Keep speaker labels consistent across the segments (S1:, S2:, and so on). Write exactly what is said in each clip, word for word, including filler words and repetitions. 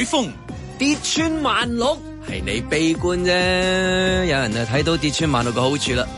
S1: 風，
S2: 跌穿萬六係你悲觀啫，有人就睇到跌穿萬六嘅好處啦。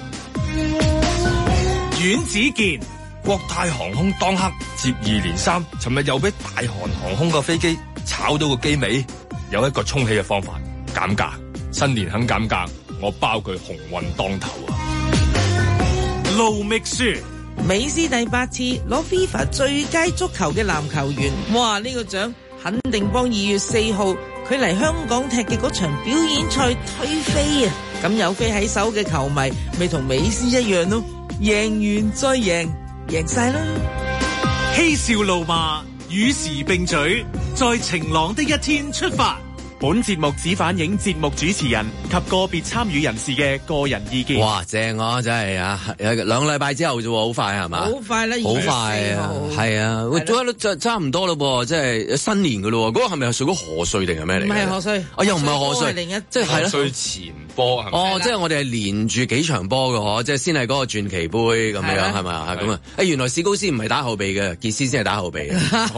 S1: 阮子健，國泰航空當刻接二連三，尋日又俾大韓航空個飛機炒到個機尾，有一個沖起嘅方法，減價。新年肯減價，我包佢鴻運當頭啊！盧覓雪，
S3: 美斯第八次攞 FIFA 最佳足球嘅籃球員，哇！呢、這個獎肯定幫二月四號佢嚟香港踢嘅嗰場表演賽推飛啊！咁有飛喺手嘅球迷，咪同美斯一樣咯，贏完再贏，贏晒啦！
S4: 嬉笑怒罵，與時並舉，在晴朗的一天出發。本節目只反映節目主持人及個別參與人士嘅個人意見。
S2: 哇，正啊，真係啊，兩個禮拜之後啫喎，好快係嘛？
S3: 好快啦，
S2: 好快啊，係啊，喂，做咗差唔多咯噃，即係新年噶咯喎，嗰、那個係咪屬於賀歲定係咩嚟？
S3: 唔係賀歲，
S2: 啊又唔係賀歲，
S3: 另一
S2: 即係
S1: 賀歲前波係咪？
S2: 哦，即係我哋係連住幾場波嘅嗬，即係先係嗰個傳奇杯咁樣係咪？咁啊，誒原來史高斯唔係打後備嘅，傑斯先係打後備嘅。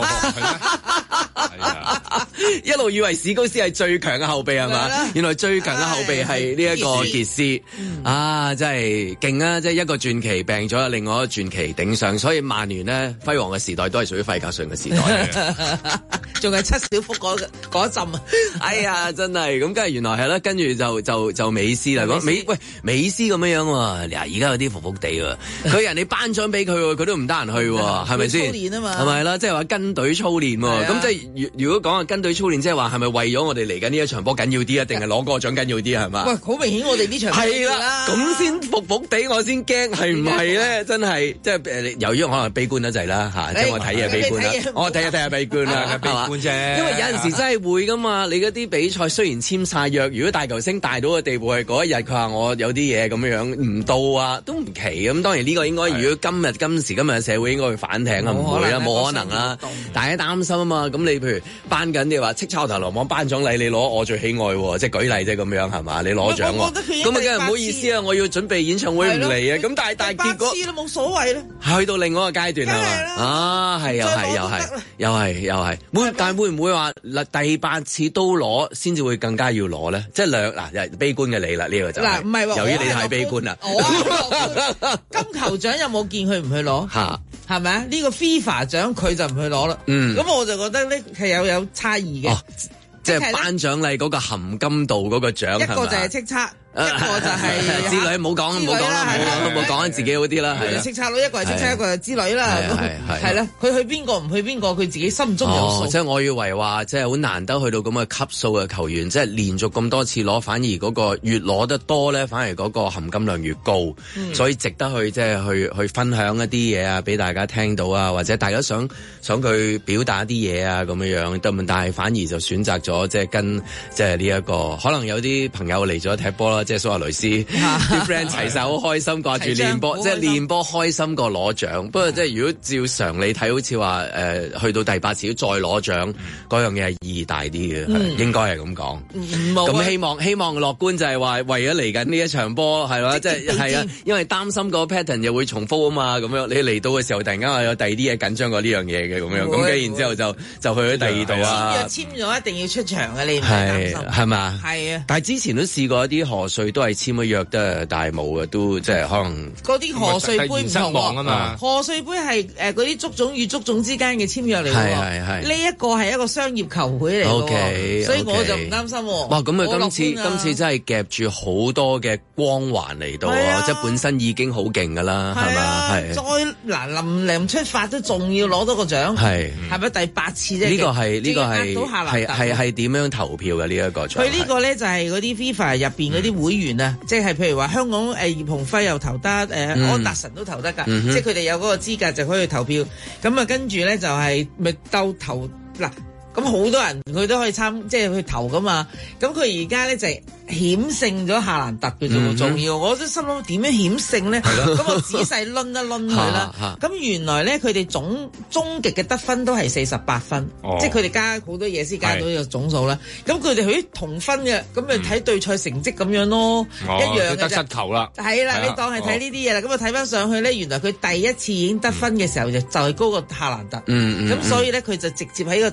S2: 一路以為史高斯係最強嘅後備係嘛？原來最強嘅後備係呢一個傑斯、嗯、啊！真係勁啊！即係一個傳奇病咗，另外一個傳奇頂上，所以曼聯呢，輝煌嘅時代都係屬於費格遜嘅時代，
S3: 仲係七小福嗰嗰一陣啊！
S2: 哎呀，真係咁，跟住原來係啦，跟住就就就美斯啦，講美喂美斯咁樣樣喎，嗱而家有啲服服地喎，佢人哋頒獎俾佢，佢都唔得閒去喎，係咪先？操練啊嘛，係咪啦？即係話跟隊操練喎，咁即係如如果講話跟隊操練，即係話係咪為咗我哋嚟緊呢一場波緊要啲啊？定係攞個獎緊要啲啊？係嘛？
S3: 喂，好明顯我哋呢場
S2: 係啦，咁先服服地，我先驚係唔係咧？真係即係誒，由於可能悲觀得滯啦嚇，即係我睇嘢悲觀啦，我睇下睇下悲觀啦，悲觀啫。因為有陣時真係會噶嘛，你嗰啲比賽雖然簽晒約，如果大球星大到嘅地步係嗰一日，佢話我有啲嘢咁樣樣唔到啊，都唔奇咁。當然呢個應該如果今日今時今日嘅社會應該會反艇啊，唔會啦，冇可能啦。大家擔心啊嘛，咁你譬如頒緊你話叱咤頭流網頒獎禮，你攞我最喜愛喎，即係舉例啫咁樣係嘛？你攞獎喎，咁啊梗係唔好意思啊，我要準備演唱會唔嚟啊，咁但係但係結果
S3: 都冇所謂啦，
S2: 去到另外一個階段係嘛？啊係又係又係又係又係會，但係會唔會話第八次都攞先至會更加要攞咧？即係兩嗱悲觀嘅你啦，呢個就嗱唔係由於你太悲觀啦。
S3: 金球獎有冇見佢唔去攞？嚇係咪啊？呢個 FIFA 獎佢就唔去攞啦。嗯，咁我就覺得咧係有有差異嘅。哦，
S2: 即係頒獎禮嗰個含金度嗰個獎，
S3: 一個就係叱咤。一個就係
S2: 之女，唔好講，唔好講啦，唔好講緊自己嗰啲啦，係
S3: 叱咤咯，一個係叱咤，一個係之女啦，係啦，佢去邊個唔去邊個，佢自己心中有數。
S2: 即係我以為話，即係好難得去到咁嘅級數嘅球員，即係連續咁多次攞，反而嗰個越攞得多咧，反而嗰個含金量越高，所以值得去即係去去分享一啲嘢啊，俾大家聽到啊，或者大家想想佢表達啲嘢啊，咁樣樣得唔得？但係反而就選擇咗即係跟即係呢一個，可能有啲朋友嚟咗踢波啦。即係蘇亞雷斯啲 friend 齊晒好開心，掛住練波，即係練波開心過攞獎。不過即係如果照常理睇，好似話誒去到第八次再攞獎，嗰樣嘢係意義大啲嘅，嗯、應該係咁講。咁、嗯、希望希望樂觀就係話為咗嚟緊呢一場波係咯，即係係啊，因為擔心個 pattern 又會重複啊嘛。咁樣你嚟到嘅時候，突然間有第二啲嘢緊張過呢樣嘢嘅咁樣，咁跟然之後就就去咗第二度啊。
S3: 簽咗一定要出場嘅，你唔使擔心
S2: 係嘛？
S3: 係啊。
S2: 但係之前都試過一啲賀歲都係簽咗約得，但係冇嘅，都即係可能
S3: 嗰啲賀歲杯唔同啊嘛。賀歲杯係誒嗰啲足總與足總之間嘅簽約嚟嘅，係係係。呢一個係一個商業球會嚟嘅，okay, 所以我就唔擔心。
S2: 哇！咁佢今次今次真係夾住好多嘅光環嚟到，啊、即係本身已經好勁噶啦，係嘛？係。再
S3: 嗱臨臨出發都仲要攞多個獎，係係咪第八次啫？
S2: 呢個係呢個係係係係點樣投票嘅呢一個獎？
S3: 佢呢個咧就係嗰啲 FIFA 入邊嗰啲會員啊，嗯、即係譬如話香港誒葉鴻輝又投得，誒、呃嗯、安達臣都投得㗎，嗯、即係佢哋有嗰個資格就可以投票。咁啊跟住咧就係咪鬥投嗱？咁好多人佢都可以參，即係去投㗎嘛。咁佢而家咧就係險勝咗夏蘭特嘅啫，重要。我都心諗點樣險勝咧？咁我仔細掄一掄佢啦。咁原來咧佢哋總終極嘅得分都係四十八分，哦、即係佢哋加好多嘢先加到呢個總數啦。咁佢哋佢同分嘅，咁咪睇對賽成績咁樣咯，哦、一樣嘅
S1: 得失球啦。
S3: 係啦，你當係睇呢啲嘢啦。咁啊睇翻上去咧，原來佢第一次已經得分嘅時候就就係高過夏蘭特。咁、嗯嗯、所以咧佢就直接喺個第一得分。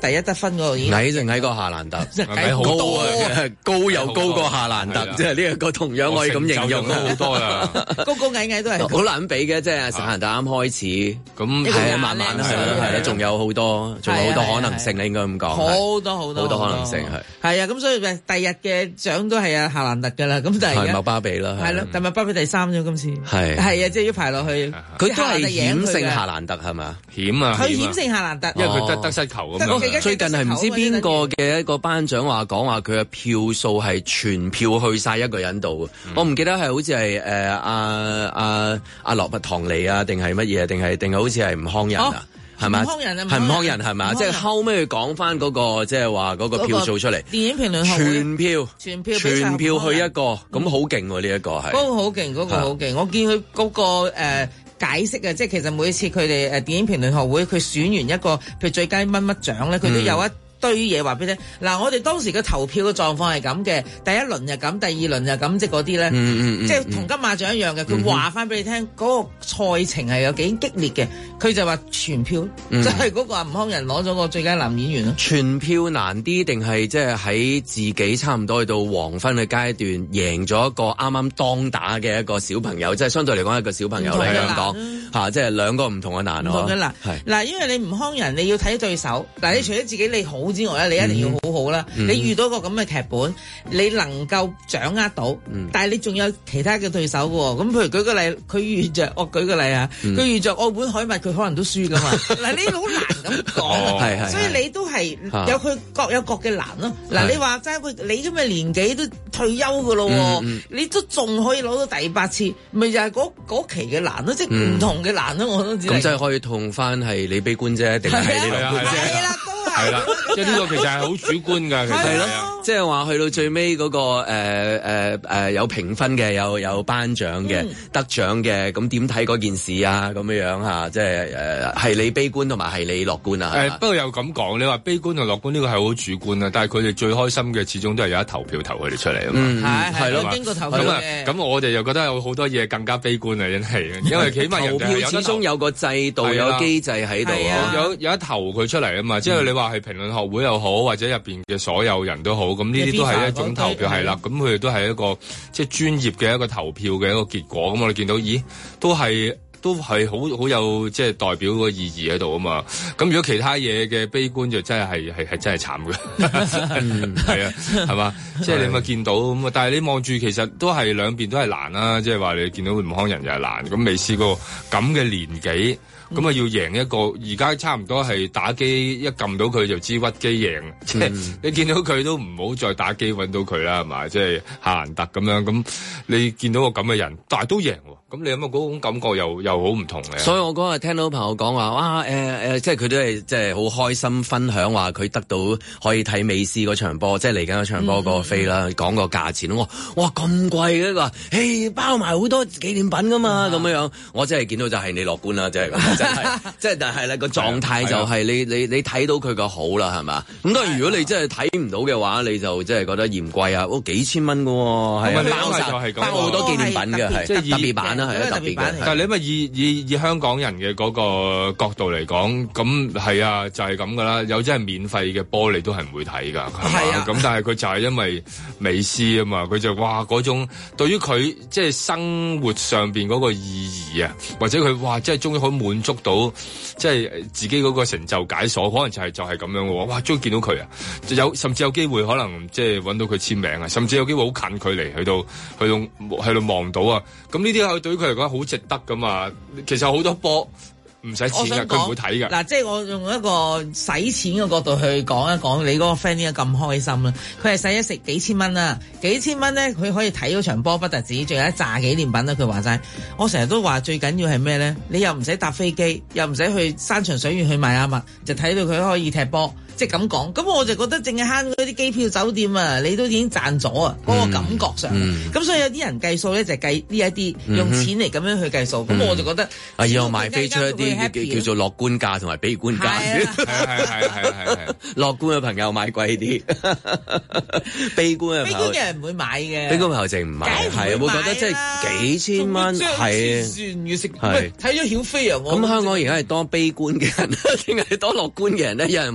S3: 分嗰度已經
S2: 矮就矮過夏蘭特，
S3: 矮好多
S2: 啊，高又高過夏蘭特，即係呢一個同樣可以咁形容
S1: 好多啦，
S3: 高高矮矮都係
S2: 好難比嘅，即係夏蘭特啱開始，
S1: 咁
S2: 係啊，慢慢係啦，係啦，仲有好多，仲有好多可能性，你應該咁講，
S3: 好多好多
S2: 好多可能性係，
S3: 係啊，咁所以誒，第日嘅獎都係啊夏蘭特㗎啦，咁就係
S2: 麥巴比啦，
S3: 係咯，但麥巴比第三咗今次，
S2: 係
S3: 係啊，即係要排落去，
S2: 佢都係險勝夏蘭特係嘛？
S1: 險啊！
S3: 佢險勝夏蘭特，
S1: 因為佢得得失球咁樣。
S2: 最近係唔知邊個嘅一個頒獎話講話佢嘅票數係全票去晒一個人度，嗯、我唔記得係好似係誒阿阿阿羅拔唐尼啊，定係乜嘢，定係定係好似係吳康仁啊？係咪？
S3: 吳康仁啊，
S2: 係吳康仁係嘛？即係後尾佢講翻嗰個即係話嗰個票數出嚟，
S3: 電影評論學會
S2: 全票
S3: 全票
S2: 全票去一個，咁好勁喎！呢一個係
S3: 嗰個好勁，嗰個好勁，我見佢嗰個誒解釋啊，即係其實每一次佢哋誒電影評論學會佢選完一個譬如最佳乜乜獎咧，佢都有一堆嘢話俾你聽。嗱，我哋當時嘅投票嘅狀況係咁嘅，第一輪就咁，第二輪就咁，即係嗰啲咧，即係同金馬獎一樣嘅。佢話翻俾你聽，嗰個賽程係有幾激烈嘅。佢就話全票，就係嗰個吳康仁攞咗個最佳男演員咯。
S2: 全票難啲定係即係喺自己差唔多去到黃昏嘅階段，贏咗一個啱啱當打嘅一個小朋友，即係相對嚟講一個小朋友嚟咁講嚇，即係兩個唔同嘅難咯。
S3: 唔同嘅難，嗱，因為你吳康仁你要睇對手，嗱，你除咗自己你好之外咧，你一定要好好啦。你遇到個咁嘅劇本，你能夠掌握到，但係你仲有其他嘅對手嘅喎。咁譬如舉個例，佢遇着我舉個例啊，佢遇着奧本海默，佢可能都輸噶嘛。嗱，你好難咁講，所以你都係有佢各有各嘅難咯。嗱，你話齋佢你咁嘅年紀都退休嘅咯，你都仲可以攞到第八次，咪就係嗰嗰期嘅難咯，即係唔同嘅難咯，我都知。
S2: 咁即係可以同翻係你悲觀啫，定係你樂觀啫？
S3: 係啦，都係。
S1: 係啦，即係呢個其實係好主觀㗎，其實係啊。
S2: 即係話去到最尾嗰個誒誒誒有評分嘅，有有頒獎嘅，得獎嘅，咁點睇嗰件事啊？咁樣樣嚇，即係誒係你悲觀同埋係你樂觀啊？
S1: 誒不過又咁講，你話悲觀同樂觀呢個係好主觀啊，但係佢哋最開心嘅始終都係有得投票投佢哋出嚟啊嘛。
S3: 係係咯，經過投票嘅。
S1: 咁我哋又覺得有好多嘢更加悲觀啊，真係，因為起碼人哋有
S2: 始終有個制度有機制喺度，
S1: 有有得投佢出嚟啊嘛。即係你話係評論學會又好，或者入邊嘅所有人都好，咁呢啲都係一種投票係啦。咁佢哋都係一個即係專業嘅一個投票嘅一個結果。咁我哋見到，咦，都係都係好好有即係代表個意義喺度啊嘛。咁如果其他嘢嘅悲觀就真係係係係真係慘嘅，係啊，係嘛？即係你咪見到咁啊。但係你望住其實都係兩邊都係難啦。即係話你見到吳康仁又係難，咁未試過咁嘅年紀。咁啊、嗯、要贏一個，而家差唔多係打機一撳到佢就知屈機贏，即係、嗯、你見到佢都唔好再打機揾到佢啦，係嘛？即係夏蘭特咁樣，咁你見到個咁嘅人，但係都贏喎。咁你有冇嗰種感覺又又好唔同嘅？
S2: 所以我嗰日聽到朋友講話，哇誒誒、呃，即係佢都係即係好開心分享話佢得到可以睇美斯嗰場波，即係嚟緊嗰場波嗰個飛啦，講、嗯、個價錢，我哇咁貴嘅，佢話誒包埋好多紀念品噶嘛，咁樣、嗯、樣，我真係見到就係你樂觀啦，即係咁，真係，即係但係咧個狀態就係你你你睇到佢個好啦，係嘛？咁當然如果你真係睇唔到嘅話，你就真係覺得嫌貴啊，哦幾千蚊嘅喎，係包晒包好多紀念品嘅，係即係特別版啦。係特別版，
S1: 但係你咪以以以香港人嘅嗰個角度嚟講，咁係啊，就係咁噶啦。有真係免費嘅波，你都係唔會睇噶，係啊。咁但係佢就係因為美斯啊嘛，佢就哇嗰種對於佢即係生活上邊嗰個意義啊，或者佢哇即係終於可以滿足到即係自己嗰個成就解鎖，可能就係、是、就係、是、咁樣嘅喎。哇，終於見到佢啊，有甚至有機會可能即係揾到佢簽名啊，甚至有機會好近距離去到去到去到望到啊。咁呢啲對於佢嚟講好值得噶嘛。其實好多波唔使錢㗎，佢唔會睇㗎。
S3: 嗱，即係我用一個使錢嘅角度去講一講你嗰個 friend 點解咁開心啦。佢係使咗食幾千蚊啦，幾千蚊咧佢可以睇嗰場波不特止，仲有一紮紀念品啦。佢話齋，我成日都話最緊要係咩咧？你又唔使搭飛機，又唔使去山長水遠去邁阿密，就睇到佢可以踢波。即係咁講，咁我就覺得淨係慳嗰啲機票酒店啊，你都已經賺咗啊！嗰、那個感覺上，咁、嗯嗯、所以有啲人計數咧就係計呢一啲用錢嚟咁樣去計數，咁、嗯、我就覺得啊，
S2: 以後賣飛出一啲叫做樂觀價同埋悲觀價，係啊係啊係啊係啊，樂觀嘅朋友買貴啲，悲觀嘅
S3: 悲觀嘅人唔會買嘅，
S2: 悲觀朋友淨唔買，係會覺得即係幾千蚊係
S3: 算要食，睇咗曉飛啊！
S2: 咁香港而家係多悲觀嘅人定係多樂觀嘅人咧？有人話你係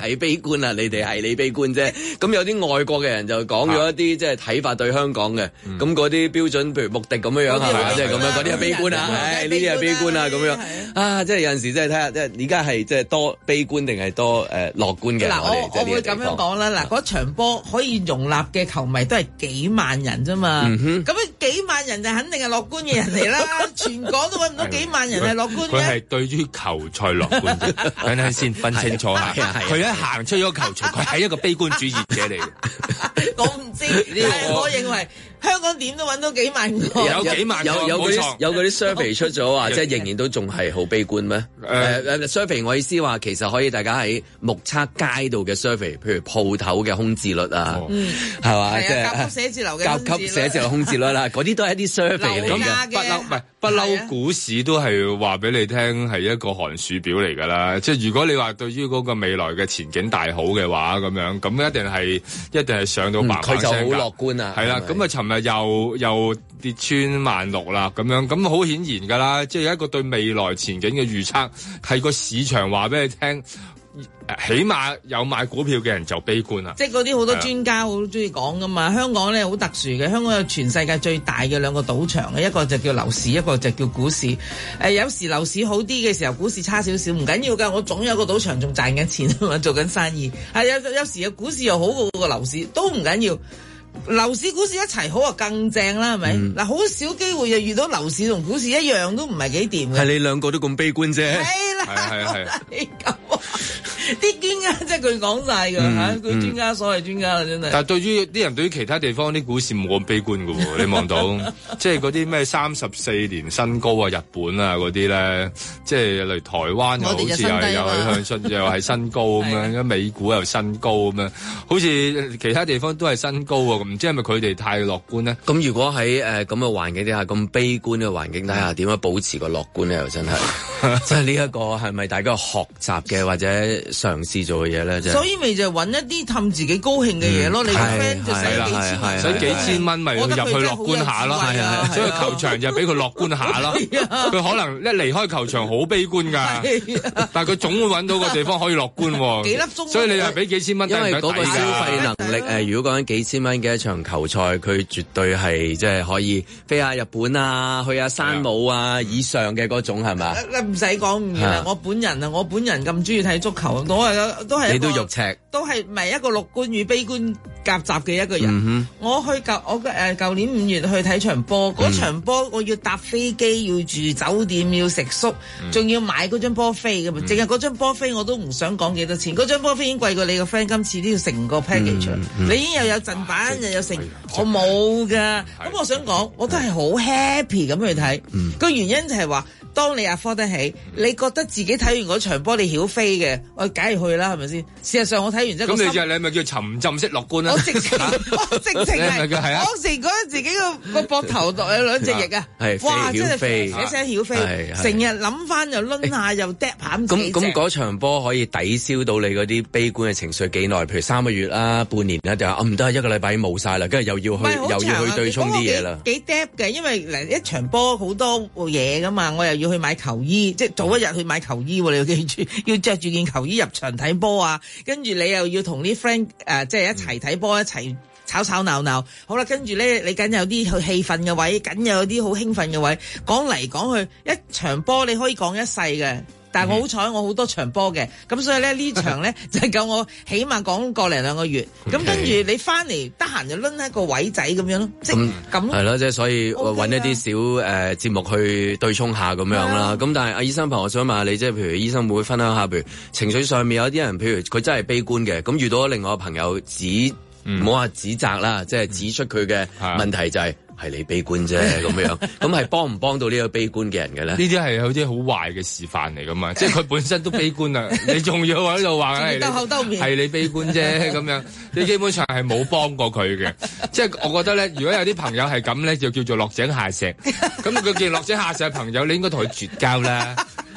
S2: 係悲觀啊，你哋係你悲觀啫。咁有啲外國嘅人就講咗一啲即係睇法對香港嘅，咁嗰啲標準，譬如穆迪咁樣樣係嘛，即係咁樣嗰啲係悲觀啊，唉，呢啲係悲觀啊咁樣啊，即係有陣時即係睇下，即係而家係即係多悲觀定係多誒樂觀嘅。
S3: 嗱，我我會咁樣講啦，嗱，嗰場波可以容納嘅球迷都係幾萬人啫嘛，咁樣幾萬人就肯定係樂觀嘅人嚟啦，全港都揾唔到幾萬人係樂觀嘅。
S1: 佢係對於球賽樂觀嘅，等陣先分清楚下。佢一行出咗球場，佢係一個悲觀主義者嚟嘅。
S3: 我唔知，但係我認為香港點都揾到幾萬個，
S1: 有幾萬個，
S2: 有有嗰啲有嗰啲 survey 出咗話，即係仍然都仲係好悲觀咩？誒誒 survey 我意思話，其實可以大家喺目測街道嘅 survey， 譬如鋪頭嘅空置率啊，係嘛？即係
S3: 甲級寫字樓嘅
S2: 甲級寫字樓空置率啦，嗰啲都係一啲 survey 嚟嘅。
S1: 不嬲，唔係不嬲，股市都係話俾你聽係一個寒暑表嚟㗎啦。即係如果你話對於嗰個未來嘅前景大好嘅話，咁樣咁一定係一定係上到嘭嘭聲。佢就好樂觀啊！係啦，咁啊，尋日又又跌穿萬六啦，咁樣咁好顯然㗎啦。即係有一個對未來前景嘅預測，係個市場話俾你聽。起碼有買股票嘅人就悲觀啦，
S3: 即係嗰啲好多專家好中意講噶嘛。香港咧好特殊嘅，香港有全世界最大嘅兩個賭場嘅，一個就叫樓市，一個就叫股市。誒、呃，有時樓市好啲嘅時候，股市差少少，唔緊要㗎。我總有個賭場仲賺緊錢啊嘛，做緊生意。係有有時嘅股市又好過個樓市，都唔緊要。樓市股市一齊好啊，更正啦，係咪？嗱、嗯，好少機會就遇到樓市同股市一樣都唔係幾掂嘅。
S2: 係你兩個都咁悲觀啫。
S3: 係啦，
S1: 係啊係啊，
S3: 你咁啲專家即係佢講晒㗎嚇，佢專家所謂專家啦，真係。
S1: 但係對於啲人對於其他地方啲股市冇咁悲觀㗎喎，你望到即係嗰啲咩三十四年新高啊，日本啊嗰啲咧，即係例如台灣又好似又係又係向新又係新高咁樣，美股又新高咁樣，好似其他地方都係新高喎，唔知係咪佢哋太樂觀咧？
S2: 咁如果喺誒咁嘅環境底下，咁悲觀嘅環境底下，點樣保持個樂觀咧？又真係，即係呢一個係咪大家學習嘅或者嘗試做嘅嘢咧？
S3: 所以咪就揾一啲氹自己高興嘅嘢咯。你個 friend 就使幾千蚊，
S1: 使幾千蚊咪入去樂觀下咯。係啊，所以球場就俾佢樂觀下咯。佢可能一離開球場好悲觀㗎，但係佢總會揾到個地方可以樂觀。
S3: 幾粒鐘，
S1: 所以你係俾幾千蚊，
S2: 因為嗰個消費能力誒，如果講緊幾千蚊嘅一場球賽，佢絕對係即係可以飛下日本啊，去下山姆啊以上嘅嗰種係咪？
S3: 唔使講唔啦，我本人啊，我本人咁中意睇足球，我係都係
S2: 你都肉赤，
S3: 都係唔係一個樂觀與悲觀夾雜嘅一個人。嗯、我去舊我誒舊年五月去睇場波，嗰、嗯、場波我要搭飛機，要住酒店，要食宿，仲、嗯、要買嗰張波飛㗎嘛。淨係嗰張波飛我都唔想講幾多錢，嗰張波飛已經貴過你個 friend 今次都要成個 package、嗯嗯、你已經又有陣版又有成，我冇㗎。咁我想講，我都係好 happy 咁去睇。個、嗯、原因就係話，當你 afford 得起，你覺得自己睇完嗰場波你曉飛嘅，我梗係去啦，係咪先？事實上我睇完之後，
S1: 咁你就你咪叫沉浸式樂觀啊？
S3: 我直情，我直情係，當時覺得自己個個膊頭度有兩隻翼啊！哇，真係飛，寫寫曉飛，成日諗翻又掄下又嗒下咁。
S2: 咁咁嗰場波可以抵消到你嗰啲悲觀嘅情緒幾耐？譬如三個月啦、半年啦，就話唔得，一個禮拜冇晒啦，跟住又要去又要去對沖啲嘢啦。
S3: 幾 dep 嘅，因為嗱一場波好多嘢噶嘛，我又要去買球衣，即係早一日去買球衣，你要記住，要着住件球衣入場睇波啊！跟住你又要同啲 friend 誒，即係一齊睇波，一齊吵吵鬧鬧。好啦，跟住咧，你梗有啲氣氛嘅位，梗有啲好興奮嘅位。講嚟講去，一場波你可以講一世嘅。但係我好彩，我好多場波嘅，咁所以咧呢場咧就夠我起碼講個零兩個月。咁跟住你翻嚟得閒就攆一個位仔咁樣咯，即係咁。係
S2: 咯，即係所以揾一啲小誒節目去對沖下咁樣啦。咁但係阿醫生朋友，我想問下你，即係譬如醫生會分享下，譬如情緒上面有啲人，譬如佢真係悲觀嘅，咁遇到另外個朋友指唔好話指責啦，即係指出佢嘅問題就係。係你悲觀啫咁樣，咁係幫唔幫到呢個悲觀嘅人嘅咧？呢
S1: 啲係有啲好壞嘅示範嚟噶嘛，即係佢本身都悲觀啦，你仲要喺度話係
S3: 兜口兜面，
S1: 係你悲觀啫咁樣，你基本上係冇幫過佢嘅。即係我覺得咧，如果有啲朋友係咁咧，就叫做落井下石。咁佢見落井下石嘅朋友，你應該同佢絕交啦。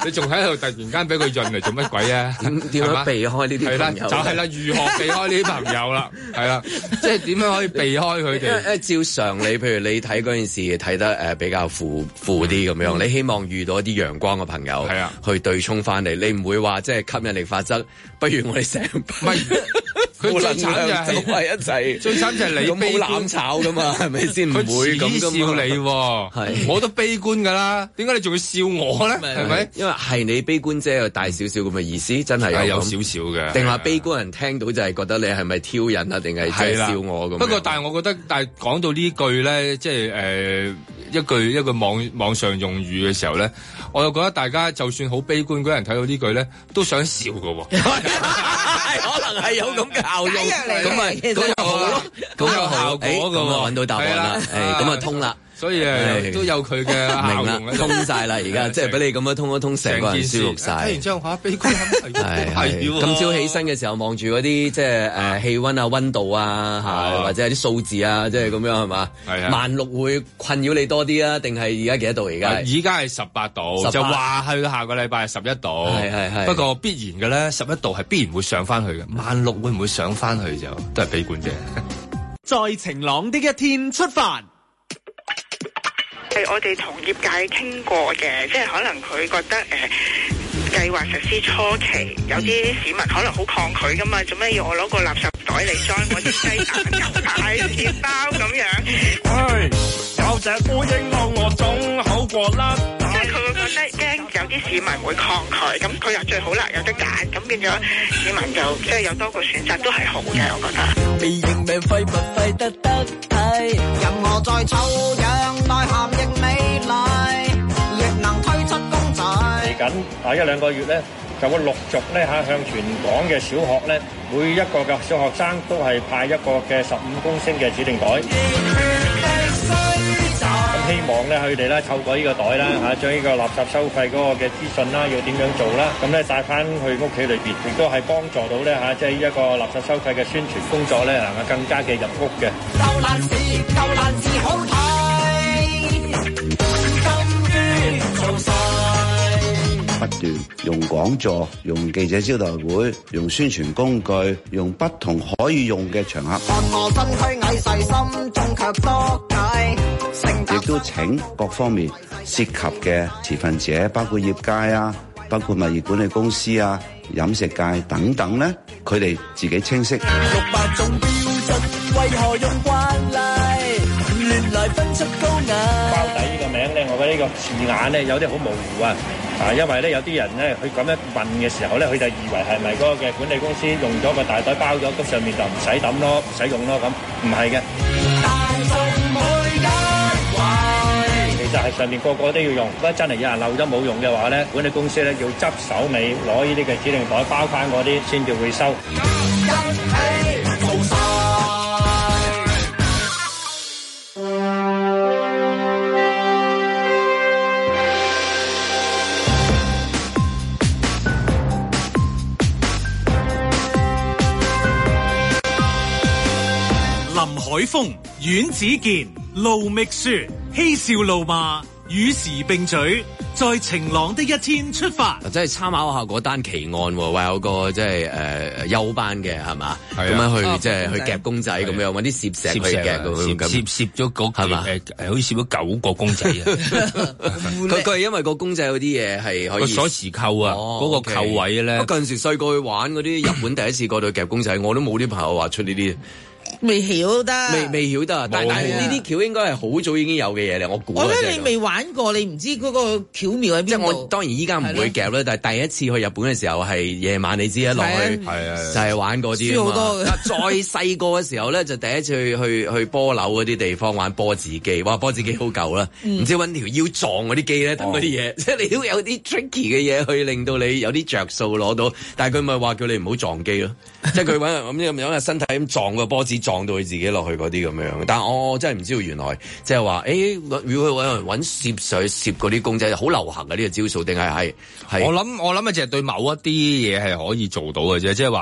S1: 你仲喺度突然間俾佢潤嚟做乜鬼啊？
S2: 點點樣避開呢啲朋友？
S1: 係啦，就係啦，如何避開呢啲朋友啦？係啦，即係點樣可以避開佢哋？
S2: 因為照常理，譬如你睇嗰件事睇得誒比較負負啲咁樣，嗯、你希望遇到一啲陽光嘅朋友，係啊，去對沖翻嚟，你唔會話即係吸引力法則，不如我哋成班。佢最慘就係係一齊，最慘就係你冇攬炒噶嘛，係咪先？唔會咁笑你，係我都悲觀噶啦。點解你仲要笑我咧？係咪？因為係你悲觀啫，有大少少咁嘅意思，真係有少少嘅。定話悲觀人聽到就係覺得你係咪挑釁啊？定係即係笑我咁？不過但係我覺得，但係講到呢句咧，即係誒一句一句網網上用語嘅時候咧，我又覺得大家就算好悲觀嗰人睇到呢句咧，都想笑噶喎。可能係有咁嘅效用，咁咪咁又好咯，咁有效果噶喎，揾到答案啦，誒，咁啊通啦。所以誒都有佢嘅效用啦，通晒啦而家，即係俾你咁樣通一通，成個人舒服晒。睇完之後嚇，悲觀係係係。今朝起身嘅時候望住嗰啲即係誒氣温啊、温度啊嚇，或者係啲數字啊，即係咁樣係嘛？係啊。萬六會困擾你多啲啊？定係而家幾多度而家？而家係十八度，就話去到下個禮拜係十一度。係係係。不過必然嘅咧，十一度係必然會上翻去嘅。萬六會唔會上翻去就都係悲觀啫。
S4: 在晴朗的一天出發。
S5: 係我哋同業界傾過嘅，即係可能佢覺得誒、呃、計劃實施初期，有啲市民可能好抗拒噶嘛，做咩要我攞個垃圾袋嚟裝我啲雞蛋油大鐵包咁樣？唉，有隻烏蠅撈我總好過啦。即係佢會覺得驚有啲市民會抗拒，咁佢又最好啦，有得揀，咁變咗市民就即係有多個選擇都係好嘅，我覺得。被認命廢物廢得得體，任我再醜樣內涵亦美麗，亦能推出公仔。嚟緊啊一兩個月咧，就會陸續咧嚇向全港嘅小學咧，每一個嘅小學生都係派一個嘅十五公升嘅指定袋。咁希望咧佢哋咧透過呢個袋啦嚇，將呢個垃圾收費嗰個嘅資訊啦，要點樣做啦，咁咧帶翻去屋企裏邊，亦都係幫助到咧嚇，即係呢一個垃圾收費嘅宣傳工作咧，能夠更加嘅入屋嘅。夠爛事，夠爛事好睇，終於做晒。
S6: 不斷用講座、用記者招待會、用宣傳工具、用不同可以用嘅場合，亦都請各方面涉及嘅持份者，包括業界啊，包括物業管理公司啊、飲食界等等咧，佢哋自己清晰。六百種標準，為何用慣例亂來分出高雅？包底呢個名咧，我覺得呢個字眼咧有啲好模糊啊！啊，因為咧有啲人咧，佢咁樣問嘅時候咧，佢就以為係咪嗰個嘅管理公司用咗個大袋包咗，咁上面就唔使抌咯，唔使用咯，咁唔係嘅。其實係上面個個都要用，如果真係有人漏咗冇用嘅話咧，管理公司咧要執手尾攞呢啲嘅指定袋包翻嗰啲先至會收。
S4: 海風、阮子健、盧覓雪，嬉笑怒罵，與時並舉，在晴朗的一天出發。
S2: 即係參考下嗰單奇案，話有個即係誒休班嘅係嘛，咁樣去即係去夾公仔咁樣，揾啲攝石去夾咁，攝攝咗嗰係嘛？誒誒，好似攝咗九個公仔啊！佢佢係因為個公仔有啲嘢係可以鎖匙扣啊，嗰個扣位咧。我嗰陣時細個去玩嗰啲日本第一次過到夾公仔，我都冇啲朋友話出呢啲。
S3: 未曉得，
S2: 未未曉得，但係呢啲橋應該係好早已經有嘅嘢咧，我估。我覺得你
S3: 未玩過，你唔知嗰個巧妙喺邊度。
S2: 即係我當然依家唔會夾啦，但係第一次去日本嘅時候係夜晚，你知一落去就係玩嗰啲。輸好多嘅。再細個嘅時候咧，就第一次去去去波樓嗰啲地方玩波子機，哇！波子機好舊啦，唔知揾條腰撞嗰啲機咧，等嗰啲嘢，即係你都有啲 tricky 嘅嘢去令到你有啲着數攞到，但係佢咪話叫你唔好撞機咯，即係佢揾咁樣樣嘅身體咁撞個波子撞。撞到佢自己落去嗰啲咁樣，但係我真係唔知道原來即係話，誒，如果揾人揾攝上去攝嗰啲公仔，好流行嘅呢個招數，定係係係？我諗我諗啊，就係對某一啲嘢係可以做到嘅啫，即係話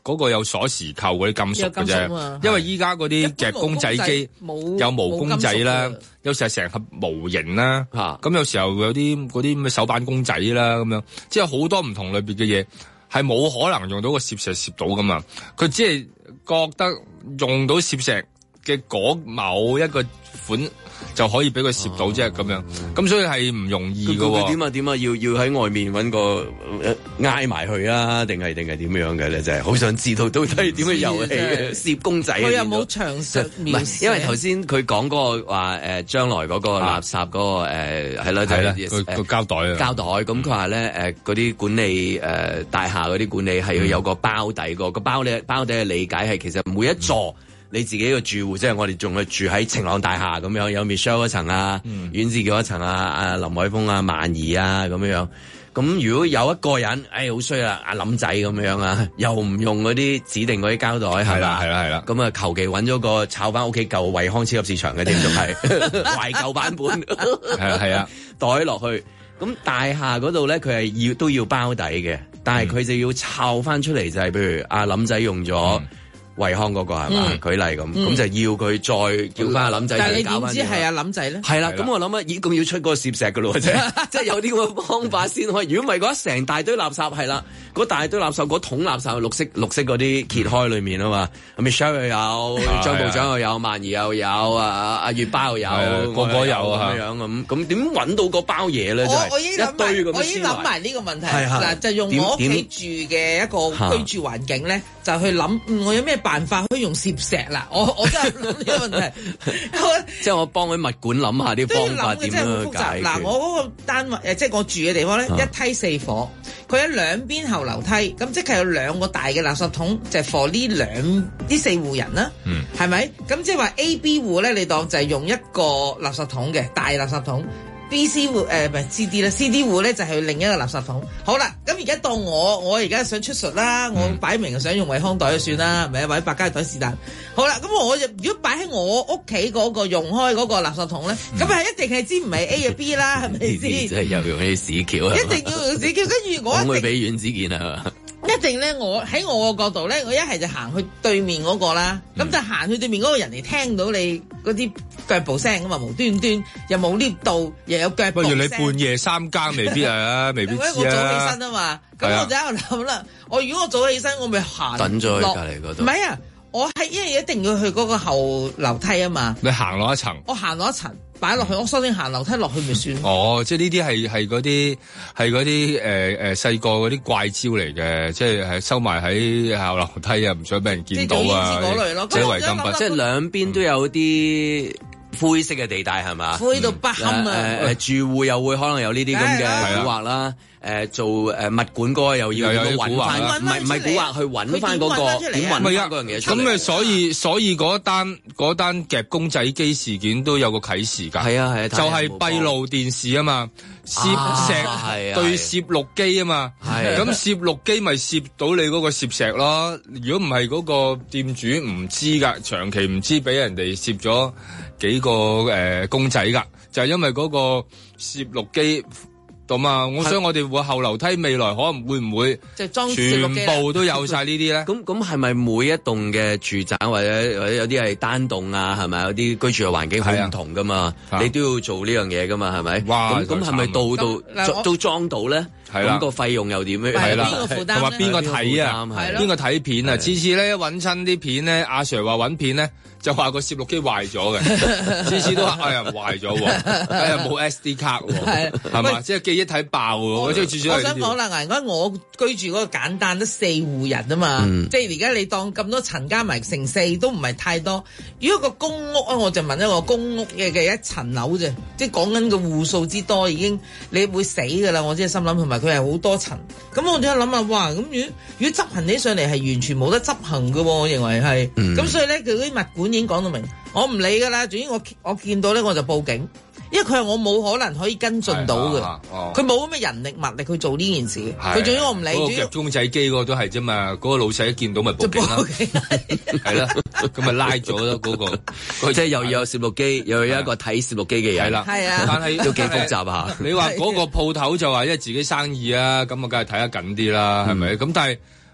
S1: 嗰個有鎖匙扣嗰啲金屬嘅
S3: 有金屬啊
S1: 啫，因為依家嗰啲夾公仔機
S3: 冇
S1: 有毛公仔啦，有時係成盒模型啦，咁有時候有啲嗰啲咩手板公仔啦咁樣，即係好多唔同類別嘅嘢係冇可能用到個攝石攝到噶嘛，佢只係覺得用到攝石嘅嗰某一個款就可以俾佢攝到啫，咁、啊、樣，咁所以係唔容易噶。
S2: 佢點啊點啊，要要喺外面搵個挨埋去啊，定係定係點樣嘅咧？真係好想知道到底係點嘅遊戲嘅攝公仔。佢
S3: 有冇詳述描寫？
S2: 因為頭先佢講嗰個話誒，將來嗰個垃圾嗰、嗰個誒係啦，係啦，個個膠袋啊，膠袋。咁佢話咧誒，嗰啲管理誒、呃、大廈嗰啲管理係要有個包底個，個包咧包底嘅理解係其實每一座。嗯你自己個住戶，即係我哋仲係住喺晴朗大廈咁樣，有 Michelle 嗰層啊，阮志傑嗰層啊，阿林海峰啊，萬兒啊咁樣。咁如果有一個人，哎好衰啦，阿林仔咁樣啊，又唔用嗰啲指定嗰啲膠袋，係啦
S1: 係啦係啦。
S2: 咁啊，求其揾咗個炒翻屋企舊惠康超級市場嘅添，仲係懷舊版本，
S1: 係啊係啊，
S2: 袋落去。咁大廈嗰度咧，佢係要都要包底嘅，但係佢就要抄翻出嚟，就係譬如阿林仔用咗。嗯惠康嗰個係嘛？舉例咁，咁、嗯、就要佢再叫翻阿林仔。
S3: 但係你點知係阿林仔咧？
S2: 係啦，咁我諗啊，咦，咁要出嗰個攝石噶咯，即係即係有啲咁嘅方法先可以。如果唔係嘅話，成大堆垃圾係啦，嗰大堆垃圾嗰桶垃圾綠色綠色嗰啲揭開裏面啊嘛。Michelle 又有，張部長又有，萬兒又有，啊阿月包又有，個個有啊咁樣咁。咁點揾到個包嘢咧？
S3: 我我已經
S2: 一堆咁
S3: 我已經諗埋呢個問題。嗱，就用我屋企住嘅一個居住環境咧，就去諗我有咩辦法可以用攝石啦？我我真係諗呢個問題，
S2: 即係我幫佢物管諗下啲方法點樣去解決。
S3: 嗱，我嗰個單位誒，即係我住嘅地方咧，啊、一梯四夥，佢喺兩邊後樓梯，咁即係有兩個大嘅垃圾桶，就係 for 呢兩呢四戶人啦。嗯，係咪？咁即係話 A、B 戶咧，你當就係用一個垃圾桶嘅大垃圾桶。B、C 戶誒唔係 C、D 啦，C、D 戶咧就係另一個垃圾桶。好啦，咁而家當我我而家想出術啦，我擺明想用惠康袋就算啦，係咪？或者百佳袋是但。好啦，咁我就如果擺喺我屋企嗰個用開嗰個垃圾桶咧，咁係、嗯、一定係知唔係 A 啊 B 啦，係咪先？
S2: 即係又用啲屎橋啊！
S3: 一定要用屎橋，跟住我
S2: 講佢俾阮子健啊！
S3: 一定咧，我喺我個角度咧，我一係就行去對面嗰個啦，咁、嗯、就行去對面嗰個人嚟聽到你嗰啲腳步聲咁啊，無端端又冇 lift 到，又有腳步聲。不如你
S1: 半夜三更未必係啊，未必知啊。
S3: 我早起身啊嘛，咁我就喺度諗啦。我如果我早起身，我咪行
S2: 等咗喺隔離嗰度。
S3: 唔係啊，我係因為一定要去嗰個後樓梯啊嘛。
S1: 你行落一層，
S3: 我行落一層。擺落去，我索性行樓梯落去咪算。
S1: 哦，即係呢啲係係嗰啲係嗰啲誒誒細個嗰啲怪招嚟嘅，即係係收埋喺後樓梯啊，唔想俾人見到啊。
S3: 嗰類咯，
S1: 即係違禁品，
S2: 即係兩邊都有啲灰色嘅地帶係嘛？
S3: 灰到不堪啊！
S2: 誒誒，住戶又會可能有呢啲咁嘅蠱惑啦。誒做誒物管嗰個又要揾翻，唔係唔係蠱惑去揾翻嗰個點揾翻嗰樣嘢出嚟。
S1: 咁誒，所以所以嗰單嗰單夾公仔機事件都有個啟示㗎。
S2: 係啊係啊，
S1: 就係閉路電視啊嘛，攝石對攝錄機啊嘛。咁攝錄機咪攝到你嗰個攝石咯。如果唔係嗰個店主唔知㗎，長期唔知俾人哋攝咗幾個誒公仔㗎，就係因為嗰個攝錄機。咁啊！我想我哋會後樓梯未來可能會唔會
S3: 就裝
S1: 全部都有晒呢啲咧？
S2: 咁咁係咪每一棟嘅住宅或者或者有啲係單棟啊？係咪有啲居住嘅環境好唔同噶嘛？啊、你都要做呢樣嘢噶嘛？係咪？哇！咁咁係咪到到都裝到咧？係啦，咁個費用又點咧？
S1: 係啦，
S3: 同
S1: 埋邊個睇啊？邊個睇片啊？次次咧揾親啲片咧，阿 Sir 話揾片咧。就話個攝錄機壞咗嘅，次次都話哎呀壞咗喎，哎呀冇 S D 卡喎，係嘛？即係記憶體爆喎，即係至少。
S3: 我想講啦，而家我居住嗰個簡單得四戶人啊嘛，嗯、即係而家你當咁多層加埋成四都唔係太多。如果個公屋啊，我就問一個公屋嘅嘅一層樓啫，即係講緊個戶數之多已經你會死㗎啦。我真係心諗，同埋佢係好多層，咁我就諗下，哇！咁如果如果執行起上嚟係完全冇得執行㗎喎，我認為係，咁、嗯、所以咧佢嗰啲物管已經講到明，我唔理噶啦。總之我我見到咧我就報警，因為佢係我冇可能可以跟進到嘅，佢冇咁嘅人力物力去做呢件事。佢總之我唔理。嗰個夾
S1: 公仔機嗰個都係啫嘛，嗰個老細一見到咪報警啦，係啦，咁咪拉咗咯嗰個。
S2: 即係又要有攝錄機，又要有一個睇攝錄機嘅人。
S1: 係啦，
S3: 係啊，
S1: 但係
S2: 都幾複雜啊。
S1: 你話嗰個鋪頭就話因為自己生意啊，咁啊梗係睇得緊啲啦，係咪？咁但係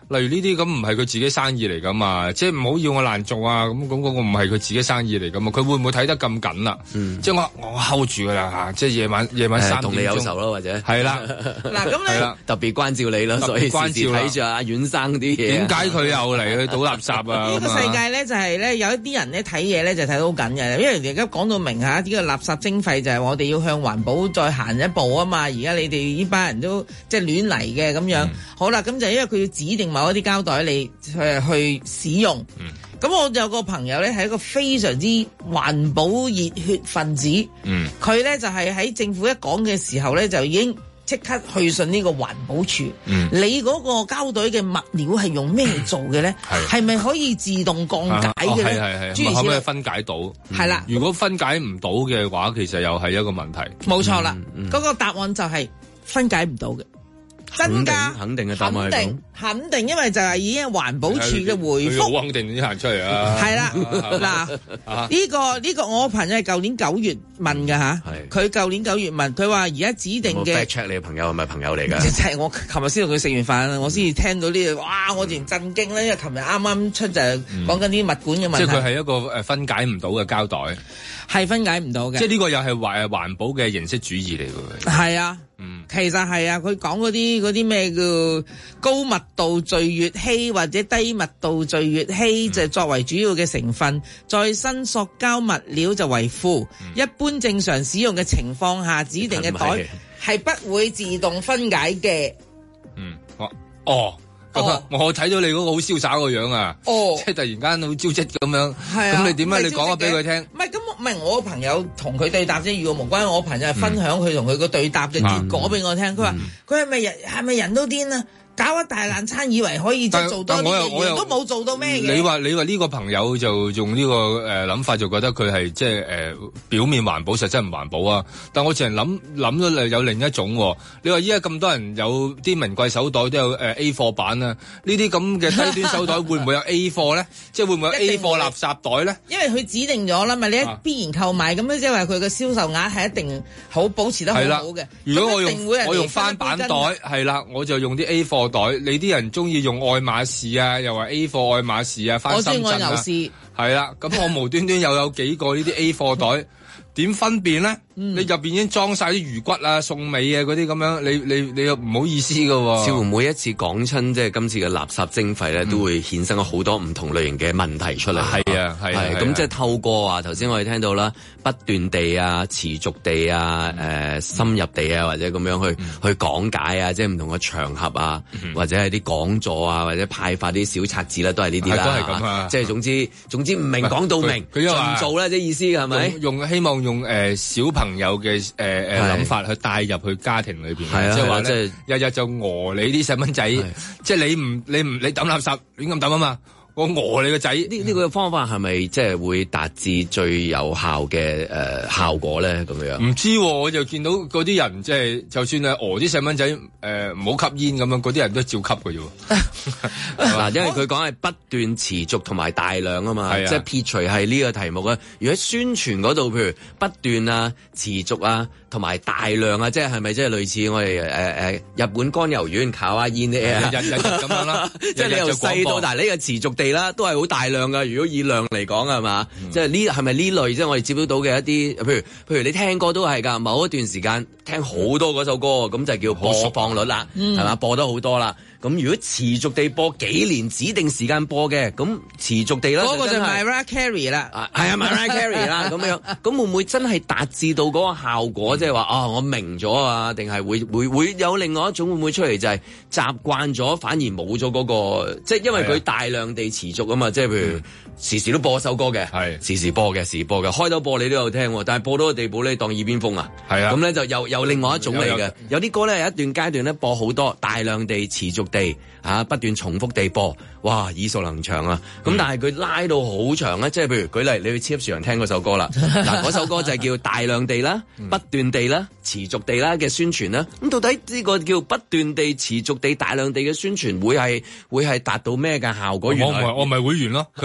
S1: 例如呢啲咁唔係佢自己生意嚟噶嘛，即係唔好要我爛做啊！咁咁嗰個唔係佢自己生意嚟噶嘛，佢會唔會睇得咁緊啦？嗯、即係我我 hold 住噶啦嚇，即係夜晚夜晚三點鐘同你有仇咯，或者係啦。嗱咁咧特別關照你啦，所以關照睇住阿阮生啲嘢。點解佢又嚟去倒垃圾啊？
S3: 呢個世界咧就係咧有一啲人咧睇嘢咧就睇到好緊嘅，因為而家講到明嚇，呢個垃圾徵費就係我哋要向環保再行一步啊嘛！而家你哋呢班人都即係亂嚟嘅咁樣，嗯、好啦，咁就因為佢要指定某一啲膠袋嚟誒去使用。咁、嗯、我有個朋友咧係一個非常之環保熱血分子，佢咧、嗯、就係喺政府一講嘅時候咧就已經即刻去信呢個環保署。嗯、你嗰個膠袋嘅物料係用咩做嘅咧？係咪、嗯、可以自動降解嘅咧？係係係，可唔可以分解到？係啦、嗯，如果分解唔到嘅話，其實又係一個問題。冇錯啦，嗰、嗯嗯、個答案就係分解唔到嘅。增加肯定嘅答案，肯定肯定，因為就係已經環保署嘅回覆，好肯定啲行出嚟啊！係啦，嗱，呢個呢個我朋友係舊年九月問㗎吓，佢舊年九月問，佢話而家指定嘅 check 你嘅朋友係咪朋友嚟㗎？即係我琴日先同佢食完飯，我先至聽到呢個，哇！我仲震驚咧，因為琴日啱啱出就係講緊啲物管嘅問題。即係佢係一個誒分解唔到嘅膠袋，係分解唔到嘅。即係呢個又係環環保嘅形式主義嚟㗎。係啊。嗯，其實係啊，佢講嗰啲嗰啲咩叫高密度聚乙烯或者低密度聚乙烯，嗯、就作為主要嘅成分，再生塑膠物料就為輔。嗯、一般正常使用嘅情況下，指定嘅袋係不會自動分解嘅。嗯，哦。哦哦、我睇到你嗰個好瀟灑個樣啊！哦，即係突然間好招積咁樣。係啊，咁你點解？你講下俾佢聽。唔係咁，唔係我朋友同佢對答啫，與我無關。我朋友係分享佢同佢個對答嘅結果俾我聽。佢話佢係咪人係咪人都癲啊？搞一大爛餐，以為可以即係做多啲嘢，都冇做到咩嘢。你話你話呢個朋友就用呢、這個誒諗、呃、法，就覺得佢係即係誒表面環保，實質唔環保啊！但我淨係諗諗咗有另一種、哦。你話依家咁多人有啲名貴手袋都有誒 A 貨版啊，呢啲咁嘅低端手袋會唔會有 A 貨咧？即係會唔會有 A 貨垃圾袋咧？因為佢指定咗啦嘛，你一必然購買咁樣，即係話佢嘅銷售額係一定好保持得好好嘅。如果我用我用翻版袋，係啦，我就用啲 A 貨袋，你啲人中意用愛馬仕啊，又話 A 貨愛馬仕啊，翻深圳啊，係啦，咁我無端端又有幾個呢啲 A 貨袋，點分辨咧？嗯、你入邊已經裝晒啲魚骨啊、送尾啊嗰啲咁樣，你你你又唔好意思噶喎、啊。似乎每一次講親即係今次嘅垃圾徵費咧，嗯、都會衍生咗好多唔同類型嘅問題出嚟。係啊，係啊，咁即係透過啊，頭先我哋聽到啦，不斷地啊、持續地啊、誒、呃、深入地啊，或者咁樣去、嗯、去講解啊，即係唔同嘅場合啊，嗯、或者係啲講座啊，或者派發啲小冊子啦，都係呢啲啦。都係咁啊！即係總之總之唔明講到明，佢盡做啦，即係意思係咪？用希望用誒、呃、小朋友嘅誒誒諗法去帶入去家庭裏邊，即係話咧，日日就餓你啲細蚊仔，即係你唔你唔你抌垃圾亂咁抌啊嘛，我餓你個仔。呢呢個方法係咪即係會達至最有效嘅誒效果咧？咁樣唔知，我就見到嗰啲人即係就算係餓啲細蚊仔誒唔好吸煙咁樣，嗰啲人都照吸嘅啫。嗱，因為佢講係不斷持續同埋大量啊嘛，即係撇除係呢個題目啊。如果宣傳嗰度，譬如不斷啊、持續啊同埋大量啊，即係係咪即係類似我哋誒誒日本乾油丸烤下煙咧日日日咁樣啦？即係你由細到大呢個持續地啦，都係好大量噶。如果以量嚟講係嘛，即係呢係咪呢類即係我哋接觸到嘅一啲，譬如譬如你聽歌都係㗎，某一段時間聽好多嗰首歌，咁就叫播放率啦，係嘛、嗯？播得好多啦。咁如果持續地播幾年指定時間播嘅，咁持續地咧，嗰個就 Mariah Carey 啦，係啊 Mariah Carey 啦，咁樣，咁會唔會真係達至到嗰個效果？即係話啊，我明咗啊，定係會會會有另外一種會唔會出嚟？就係習慣咗，反而冇咗嗰個，即係因為佢大量地持續啊嘛，即係譬如時時都播首歌嘅，係時時播嘅，時播嘅，開頭播你都有聽，但係播到個地步咧，當耳邊風啊，係啊，咁咧就又又另外一種嚟嘅，有啲歌咧有一段階段咧播好多，大量地持續地啊不斷重複地播，哇耳熟能詳啊！咁、嗯、但係佢拉到好長咧，即係譬如舉例，你去超級市場聽嗰首歌啦，嗱嗰首歌就係叫大量地啦、不斷地啦、持續地啦嘅宣傳啦。咁到底呢個叫不斷地、持續地、大量地嘅宣傳會係會係達到咩嘅效果？我唔係我唔係會員咯，佢問我，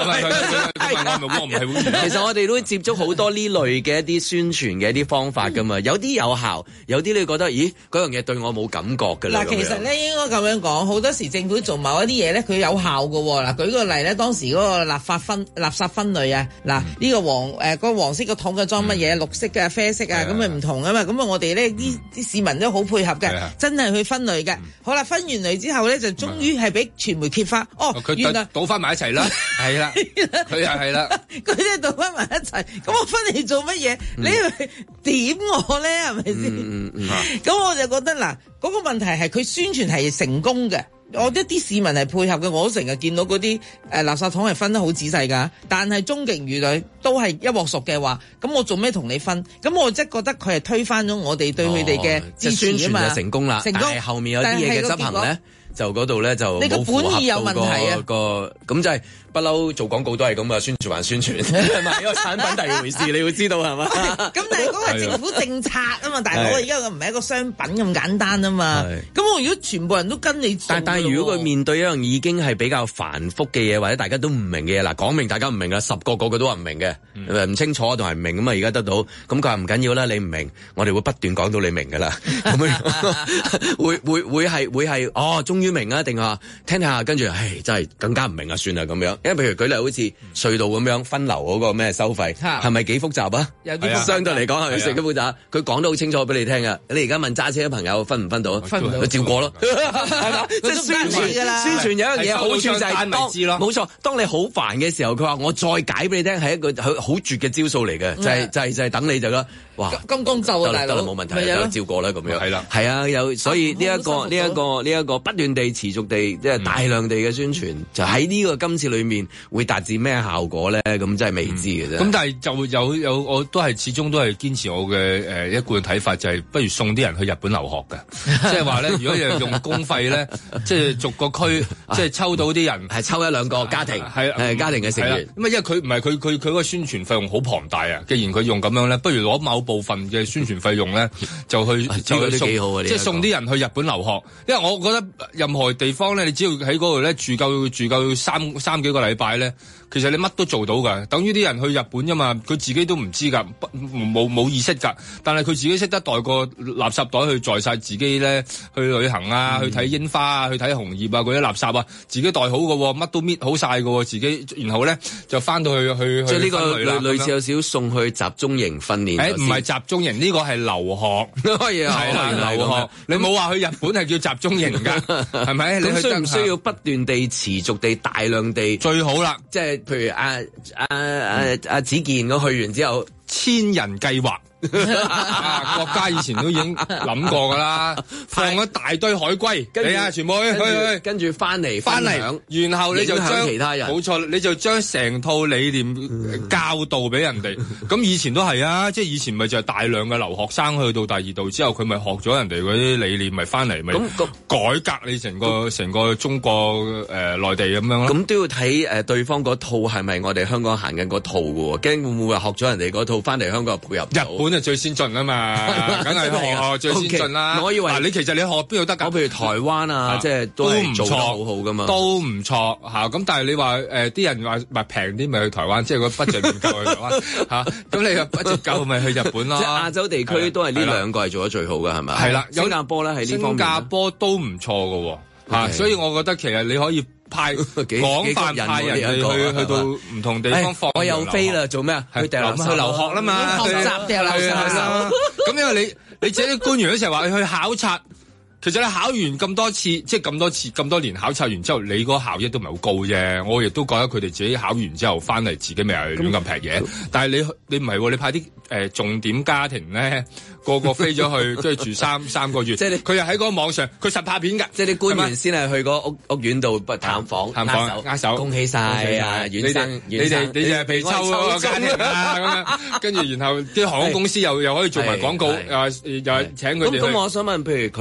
S1: 我唔係會員。
S2: 其實我哋都接觸好多呢類嘅一啲宣傳嘅一啲方法㗎嘛，有啲有效，有啲你覺得，咦嗰樣嘢對我冇感覺㗎啦。
S3: 嗱，其實咧應該咁樣講，好多時政府做某一啲嘢咧，佢有效㗎喎。嗱，舉個例咧，當時嗰個立法分垃圾分類啊，嗱呢、嗯、個黃誒嗰、呃嗰個黃色個桶嘅裝乜嘢，嗯、綠色嘅、啡色啊，咁咪唔同啊嘛。咁啊，我哋咧啲啲市民都好配合嘅，真係去分類嘅。嗯、好啦，分完類之後咧，就終於係俾傳媒揭發，哦，
S1: 佢
S3: 原來
S1: 倒翻埋一齊啦，係啦，佢又係啦，
S3: 佢即係倒翻埋一齊。咁我分嚟做乜嘢？嗯、你係點我咧？係咪先？咁、嗯嗯嗯、我就覺得嗱，嗰、嗰個問題係佢宣傳係成功嘅。我一啲市民係配合嘅，我都成日見到嗰啲誒垃圾桶係分得好仔細㗎。但係終極魚類都係一鑊熟嘅話，咁我做咩同你分？咁我即係覺得佢係推翻咗我哋對佢哋嘅支持啊嘛。
S2: 宣傳就成功啦，
S3: 成功，
S2: 但係後面有啲嘢嘅執行咧，就嗰度咧就
S3: 你個本意有問題啊。
S2: 個咁就係不嬲做廣告都係咁啊，宣傳還宣傳，賣個產品第二回事，你要知道係嘛？
S3: 咁但係嗰個係政府政策啊嘛，大佬而家唔係一個商品咁簡單啊嘛。咁我如果全部人都跟你做，
S2: 但但係如果佢面對一樣已經係比較繁複嘅嘢，或者大家都唔明嘅嘢，嗱講明大家唔明啦，十個個個都話唔明嘅，唔、嗯、清楚同埋唔明咁啊，而家得到咁佢話唔緊要啦，你唔明，我哋會不斷講到你明㗎啦，咁樣會會會係會係哦，終於明啊，定話聽下跟住，唉，真係更加唔明啊，算啦咁樣。因為譬如舉例好似隧道咁樣分流嗰個咩收費，係咪幾複雜啊？有啲相對嚟講係咪成幾複雜？佢講得好清楚俾你聽㗎。你而家問揸車嘅朋友分唔分到？分唔到，照過咯，係嘛？即係宣傳㗎啦。宣傳有一樣嘢好處就係當冇錯，當你好煩嘅時候，佢話我再解俾你聽，係一個好好絕嘅招數嚟嘅，就係就係就係等你就啦。哇！
S3: 金剛咒啊，大佬，
S2: 冇問題，有照過啦咁樣。係啦，係啊，有所以呢一個呢一個呢一個不斷地持續地即係大量地嘅宣傳，就喺呢個今次裏面會達至咩效果咧？咁真係未知嘅啫。咁
S1: 但係就有有我都係始終都係堅持我嘅誒一貫睇法，就係不如送啲人去日本留學嘅，即係話咧，如果又用公費咧，即係逐個區即係抽到啲人，
S2: 係抽一兩個家庭，係係家庭嘅成員。
S1: 咁啊，因為佢唔係佢佢佢嗰個宣傳費用好龐大啊。既然佢用咁樣咧，不如攞某部分嘅宣傳費用咧，就去就去送，即係送啲人去日本留學。因為我覺得任何地方咧，你只要喺嗰度咧住夠住夠三三幾個禮拜咧，其實你乜都做到㗎。等於啲人去日本啫嘛，佢自己都唔知㗎，冇冇意識㗎。但係佢自己識得袋個垃圾袋去載晒自己咧去旅行啊，嗯、去睇櫻花啊，去睇紅葉啊，嗰啲垃圾啊，自己袋好㗎，乜都搣好晒㗎，自己然後咧就翻到去去
S2: 即係呢個類，類似有少少送去集中營訓練。
S1: 誒唔係集中營，呢、呢個係留學，係啦留學。你冇話去日本係叫集中營㗎，係咪？你
S2: 需唔需要不斷地持續地大量地
S1: 最好啦？
S2: 即係譬如阿阿阿阿子健嗰去完之後，
S1: 千人計劃。啊！國家以前都已經諗過噶啦，放咗大堆海龜，你啊，全部去去去，
S2: 跟住翻嚟
S1: 翻嚟，然後你就將
S2: 其他人，
S1: 冇錯，你就將成套理念教導俾人哋。咁、嗯、以前都係啊，即係以前咪就係大量嘅留學生去到第二度之後，佢咪學咗人哋嗰啲理念，咪翻嚟咪改革你成個成個中國誒內、呃、地咁樣咯。
S2: 咁都要睇誒對方嗰套係咪我哋香港行緊嗰套嘅喎？驚會唔會話學咗人哋嗰套翻嚟香港配合日
S1: 本？本係最先進啊嘛，梗係學最先進啦。Okay, 我以為嗱，你其實你學邊度得㗎？
S2: 譬如台灣啊，即係都唔錯，好好噶嘛，
S1: 都唔錯嚇。咁但係你話誒啲人話咪平啲咪去台灣，即係個 budget 唔夠去台灣嚇。咁你個 budget 夠咪去日本咯？
S2: 即係亞洲地區都係呢兩個係做得最好嘅係咪？係啦，新加坡咧喺呢方面，新加
S1: 坡都唔錯嘅喎嚇。所以我覺得其實你可以。派廣泛派人去去去到唔同地方放，
S2: 我又飛啦，做咩啊？去掉
S1: 去留學啦嘛，
S3: 學習掉留學。
S1: 咁因為你你自己啲官員嗰時候話去考察，其實你考完咁多次，即係咁多次咁多年考察完之後，你個效益都唔係好高啫。我亦都覺得佢哋自己考完之後翻嚟自己咪係亂咁劈嘢。但係你你唔係喎，你派啲誒重點家庭咧。個個飛咗去，跟住住三三個月。即係佢又喺嗰個網上，佢實拍片㗎。
S2: 即係啲官員先係去個屋屋苑度探訪，
S1: 探訪握手，
S2: 恭喜晒啊！遠生，
S1: 你哋你哋係被抽嗰個家庭啊咁樣。跟住然後啲航空公司又又可以做埋廣告，又又請佢哋。
S2: 咁咁，我想問，譬如佢去即係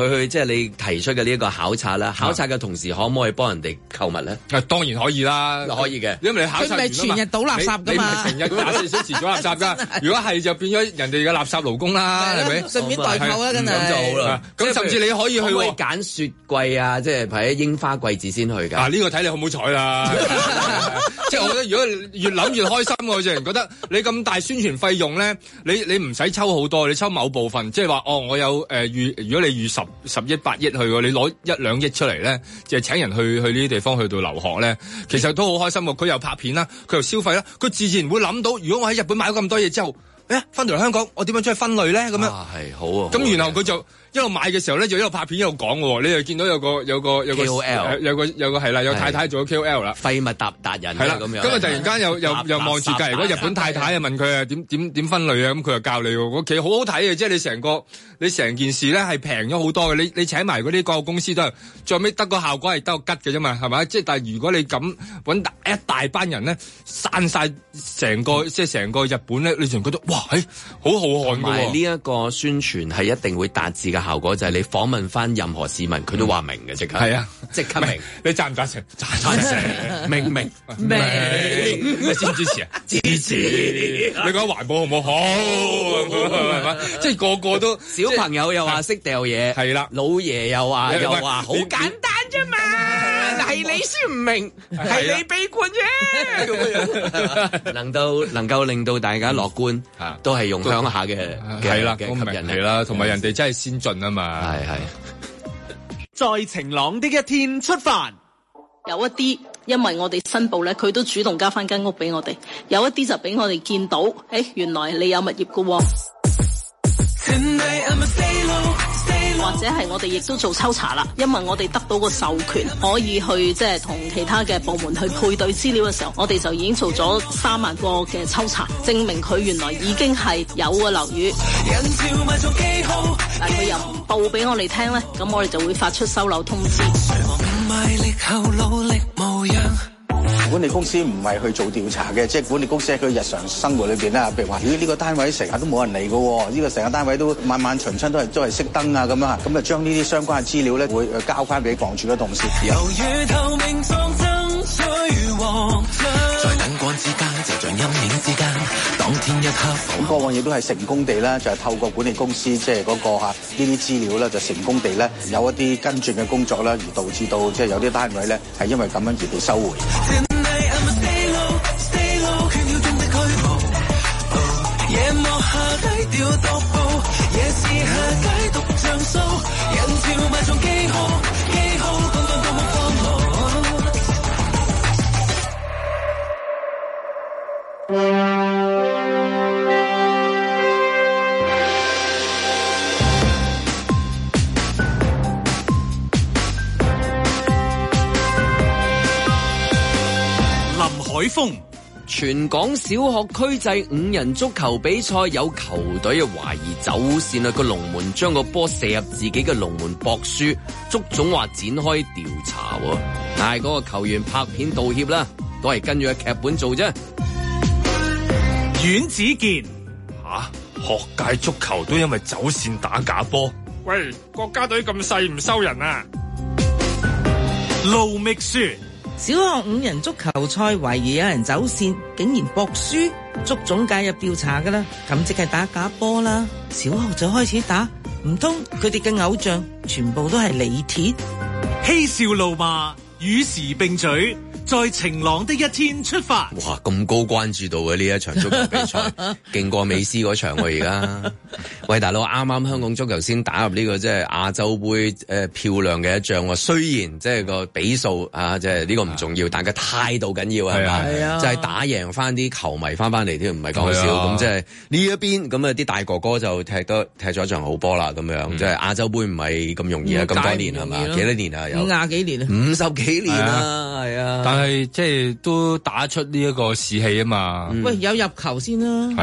S2: 你提出嘅呢一個考察啦，考察嘅同時可唔可以幫人哋購物咧？
S1: 啊，當然可以啦，
S2: 可以嘅，
S1: 因為你考察完啊嘛，
S3: 佢唔係全日倒垃圾㗎嘛，
S1: 你唔係成日廿四小時倒垃圾㗎。如果係就變咗人哋嘅垃圾勞工啦，係咪？
S3: 順便代購啦，真係
S2: 咁就好啦。
S1: 咁甚至你可以去
S2: 可唔可以揀雪櫃啊？即係喺櫻花季節先去㗎。
S1: 啊，呢個睇你好唔好彩啦。即係我覺得，如果越諗越開心，我淨係覺得你咁大宣傳費用咧，你你唔使抽好多，你抽某部分，即係話哦，我有誒預、呃，如果你預十十億八億去喎，你攞一兩億出嚟咧，就係請人去去呢啲地方去到留學咧，其實都好開心喎。佢又拍片啦，佢又消費啦，佢自然會諗到，如果我喺日本買咗咁多嘢之後，誒翻到嚟香港，我點樣將佢分類咧？咁樣
S2: 啊，係好啊。
S1: 咁然後佢就一路買嘅時候咧，就一路拍片一路講喎。你又見到有個有個有個
S2: K O L
S1: 有個有個係啦，有太太做咗 K O L 啦，
S2: 廢物達達人
S1: 係啦
S2: 咁樣。
S1: 咁啊，突然間又又又望住隔離嗰日本太太啊，問佢啊點點點分類啊，咁佢又教你喎。我其實好好睇嘅，即係你成個你成件事咧係平咗好多嘅。你你請埋嗰啲廣告公司都係最尾得個效果係得個吉嘅啫嘛，係咪？即係但係如果你咁揾一大班人咧，散晒成個即係成個日本咧，你仲覺得哇，係好浩瀚㗎喎。同埋
S2: 呢一個宣傳係一定會達至嘅效果，就係你訪問翻任何市民，佢都話明嘅，即刻
S1: 係啊，
S2: 即刻明。
S1: 你贊唔贊成？贊成，明明
S3: 明，
S1: 你支唔支持啊？支持。你覺得環保好唔好？好，係嘛？即係個個都
S2: 小朋友又話識掉嘢，
S1: 係啦，
S2: 老爺又話又話好
S3: 簡單啫嘛，係你先唔明，係你悲觀啫。
S2: 能夠能夠令到大家樂觀，都係用鄉下嘅
S1: 係啦，
S2: 嘅吸引力
S1: 啦，同埋人哋真係先進啊嘛。
S2: 係係。
S4: 在晴朗的一天出發，
S7: 有一啲因為我哋申報咧，佢都主動交翻間屋俾我哋；有一啲就俾我哋見到，誒、欸，原來你有物業噶、哦，或者係我哋亦都做抽查啦。因為我哋得到個授權，可以去即係同其他嘅部門去配對資料嘅時候，我哋就已經做咗三萬個嘅抽查，證明佢原來已經係有個樓宇。但佢又唔報俾我哋聽咧，咁我哋就會發出收樓通知。
S8: 管理公司唔係去做調查嘅，即係管理公司喺佢日常生活裏邊啦，譬如話，咦呢個單位成日都冇人嚟嘅，呢個成個單位都晚晚巡親都係都係熄燈啊咁啊，咁啊將呢啲相關嘅資料咧會交翻俾房署嘅同事。在燈光之間，就像陰影之間，當天一刻。咁過往亦都係成功地咧，就係透過管理公司即係嗰個嚇呢啲資料咧，就成功地咧有一啲跟進嘅工作啦，而導致到即係有啲單位咧係因為咁樣而被收回。
S4: 海風，
S2: 全港小學區際五人足球比賽有球隊啊懷疑走線啊，個龍門將個波射入自己嘅龍門博輸，足總話展開調查，但係嗰個球員拍片道歉啦，都係跟住個劇本做啫。
S4: 阮子健，
S1: 吓、啊、學界足球都因為走線打假波，喂，國家隊咁細唔收人啊？
S4: 盧覓雪。
S3: 小學五人足球賽懷疑有人走線，竟然博輸，足總介入調查噶啦，咁即係打假波啦。小學就開始打，唔通佢哋嘅偶像全部都係李鐵？
S4: 嬉笑怒罵，與時並舉，在晴朗的一天出發。
S2: 哇，咁高關注度嘅呢一場足球比賽，勁過美斯嗰場喎而家。喂，大佬，啱啱香港足球先打入呢個即係亞洲杯誒、呃、漂亮嘅一仗喎。雖然即係個比數啊，即係呢個唔重要，但係態度緊要係嘛？係啊，就係打贏翻啲球迷翻翻嚟添，唔係講笑。咁即係呢一邊咁啊，啲大哥哥就踢得踢咗一場好波啦，咁樣、嗯、即係亞洲杯唔係咁容易啊，咁多年係嘛？幾多年啊？有五廿幾年啊，五十幾年啦，係啊。
S1: 但係即係都打出呢一個士氣啊嘛。
S3: 喂，有入球先啦。
S1: 係啊。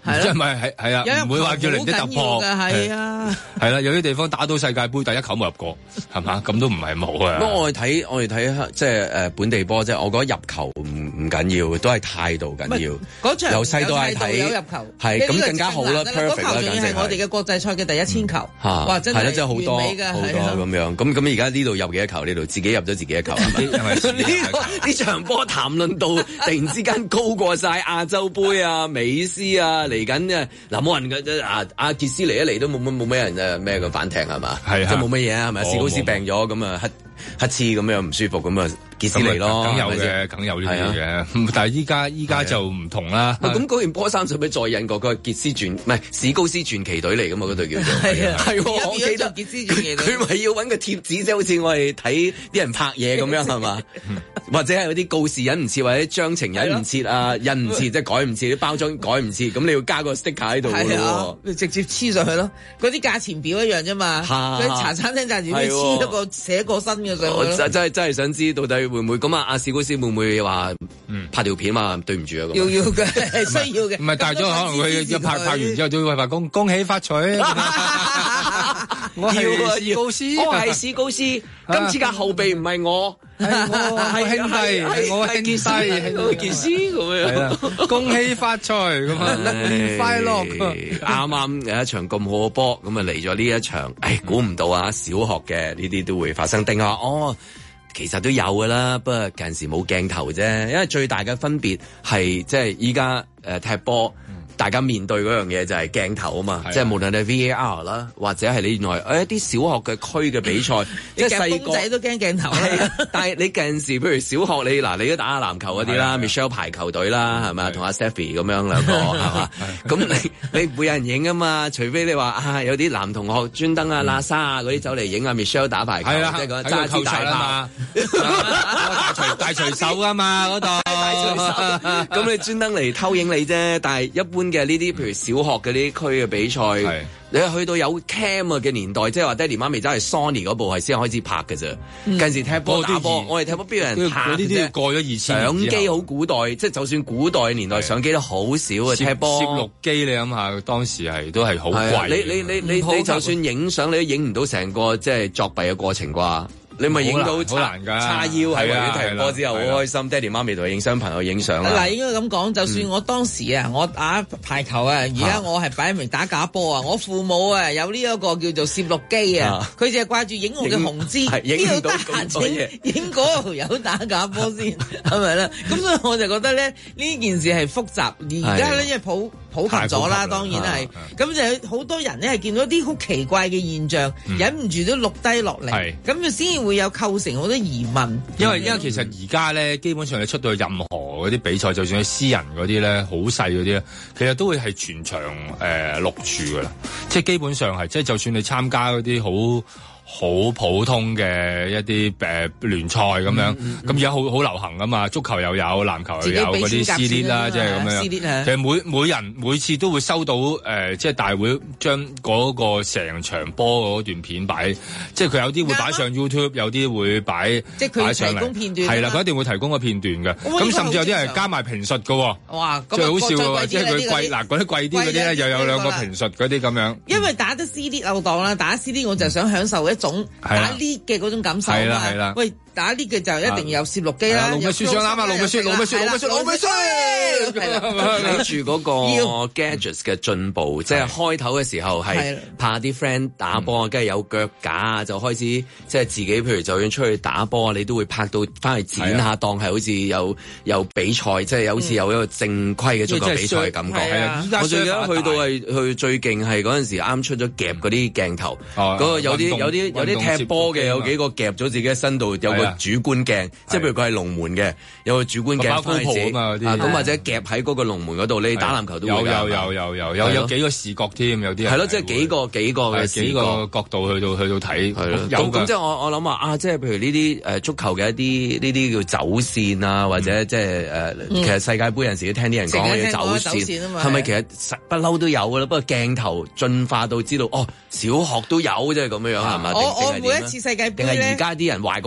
S1: 即係咪係係啊？唔會話叫零的突破
S3: 㗎，係啊，
S1: 係啦，有啲地方打到世界盃第一球冇入過，係嘛？咁都唔係冇啊。
S2: 不過我哋睇我哋睇即係誒本地波，即係我覺得入球唔唔緊要，都係態度緊要。
S3: 嗰場
S2: 由細到大睇
S3: 有入球，
S2: 係咁更加好啦 ，perfect 啦，
S3: 嗰球仲要係我哋嘅國際賽嘅第一千球，哇！真係
S2: 真係好多好多咁樣。咁咁而家呢度入幾多球？呢度自己入咗自己一球係咪？呢個呢場波談論到突然之間高過晒亞洲杯啊、美斯啊，嚟緊啊嗱冇人嘅啊阿傑斯嚟一嚟都冇冇冇咩人誒咩嘅反艇係嘛？係即係冇乜嘢啊係咪？史高斯病咗咁啊黑乞嗤咁樣唔舒服咁啊。傑斯嚟咯，
S1: 梗有嘅，梗有呢啲嘅。但係依家依家就唔同啦。
S2: 咁嗰件波衫使唔使再印過個傑斯傳？唔係史高斯傳奇隊嚟噶嘛？嗰隊叫做
S3: 係啊，
S2: 係我記得
S3: 傑斯傳奇隊。
S2: 佢咪要揾個貼紙，即係好似我哋睇啲人拍嘢咁樣係嘛？或者係嗰啲告示印唔切，或者章程印唔切啊，印唔切即係改唔切，啲包裝改唔切，咁你要加個 sticker 喺度嘅咯。
S3: 直接黐上去咯。嗰啲價錢表一樣啫嘛。佢茶餐廳價錢表黐一個寫個新嘅上去。
S2: 我真真係真係想知到底會唔會咁啊？阿史高斯會唔會話拍條片嘛？對唔住啊，
S3: 要要嘅係需要嘅。
S1: 唔係大咗，可能佢一拍拍完之後都會話恭恭喜發財。我係史高斯，
S2: 我係史高斯。今次嘅後備唔係我，
S1: 係我係兄弟，係我兄弟，係傑斯咁樣。恭喜發財咁啊，年快樂。
S2: 啱啱有一場咁好嘅波，咁啊嚟咗呢一場，誒估唔到啊！小學嘅呢啲都會發生，定係話哦？其實都有㗎啦，不過近時冇鏡頭啫。因為最大嘅分別係即係依家誒踢波，嗯、大家面對嗰樣嘢就係鏡頭啊嘛。的即係無論係 V A R 啦，或者係你原來誒一啲小學嘅區嘅比賽，即係細個仔
S3: 都驚鏡頭
S2: 啦。但係你近時譬如小學你嗱，你都打下籃球嗰啲啦 ，Michelle 排球隊啦，係咪同阿 Stephy 咁樣兩個係嘛？咁你你唔會有人影啊嘛？除非你話啊有啲男同學專登啊拉沙啊嗰啲走嚟影啊 Michelle 打排球，即係講揸支大炮。
S1: 大錘大錘手啊嘛嗰度，
S2: 咁你專登嚟偷影你啫。但係一般嘅呢啲，譬如小學嘅呢啲區嘅比賽，是你去到有 cam 嘅年代，即係話爹哋媽咪真係 Sony 嗰部係先開始拍嘅啫。嗯、近時踢波打波，我哋踢波邊有人拍
S1: 呢啲過咗二
S2: 相機好古代，即係就算古代年代相機都好少嘅踢波。
S1: 攝錄機你諗下，當時係都係好貴。
S2: 你你你你你就算影相，你都影唔到成個即係作弊嘅過程啩？你咪影到
S1: 好難㗎，
S2: 叉腰喺維園踢波之後好開心，爹哋媽咪同佢影相，朋友影相啦。
S3: 嗱，應該咁講，就算我當時啊，我打排球啊，而家我係擺明打假波啊，我父母啊有呢一個叫做攝錄機啊，佢就係掛住影我嘅雄姿，呢度得閒影影嗰條友打假波先，係咪咧？咁所以我就覺得咧，呢件事係複雜，而家咧因為普普及咗啦，當然係，咁就有好多人咧係見到啲好奇怪嘅現象，忍唔住都錄低落嚟，咁就先會有構成好多疑問，
S1: 因為因為其實而家咧，基本上你出到任何嗰啲比賽，就算係私人嗰啲咧，好細嗰啲咧，其實都會係全場誒錄住噶啦，即係基本上係，即係就算你參加嗰啲好好普通嘅一啲誒聯賽咁樣，咁而家好好流行噶嘛，足球又有，籃球又有嗰啲 C D 啦，即係咁樣。其實每每人每次都會收到誒、呃，即係大會將嗰個成場波嗰段片擺，即係佢有啲會擺上 YouTube，有啲會擺
S3: 即係佢提供片段，
S1: 係啦，佢一定會提供個片段嘅。咁、哦、甚至有啲係加埋評述嘅。哇！最好笑嘅，即係佢貴嗱嗰啲貴啲嗰啲咧，又有兩個評述嗰啲咁樣。因
S3: 為打得 C D 漏檔啦，打 C D 我就想享受一種打 lift 嘅嗰種感受啊嘛。係啦，喂，打 lift 嘅就一定有攝錄機啦。
S1: 盧美雪上啱啊！盧美雪，盧美雪，盧美雪，盧美雪。
S2: 睇住嗰個 gadgets 嘅進步，即係開頭嘅時候係怕啲 friend 打波，跟住有腳架啊，就開始即係自己，譬如就算出去打波啊，你都會拍到翻去剪下，當係好似有有比賽，即係好似有一個正規嘅足球比賽嘅感覺。係啊，我最記得去到係去最勁係嗰陣時啱出咗夾嗰啲鏡頭，嗰個有啲有啲有啲踢波嘅有幾個夾咗自己嘅身度，有個主觀鏡，即係譬如佢係龍門嘅，有個主觀鏡翻去自己咁或者夾喺嗰個龍門嗰度，你打籃球都會有
S1: 有有有有有有幾個視角添，有啲
S2: 係咯，即係幾個幾個嘅
S1: 幾個角度去到去到睇，係咯。
S2: 咁咁即係我我諗話啊，即係譬如呢啲誒足球嘅一啲呢啲叫走線啊，或者即係誒，其實世界盃有陣時都聽啲人講嘅走線，係咪其實不嬲都有㗎啦？不過鏡頭進化到知道哦，小學都有即係咁樣樣係嘛？
S3: 我我每一次世界盃咧，
S2: 定係而家啲人壞過海婷一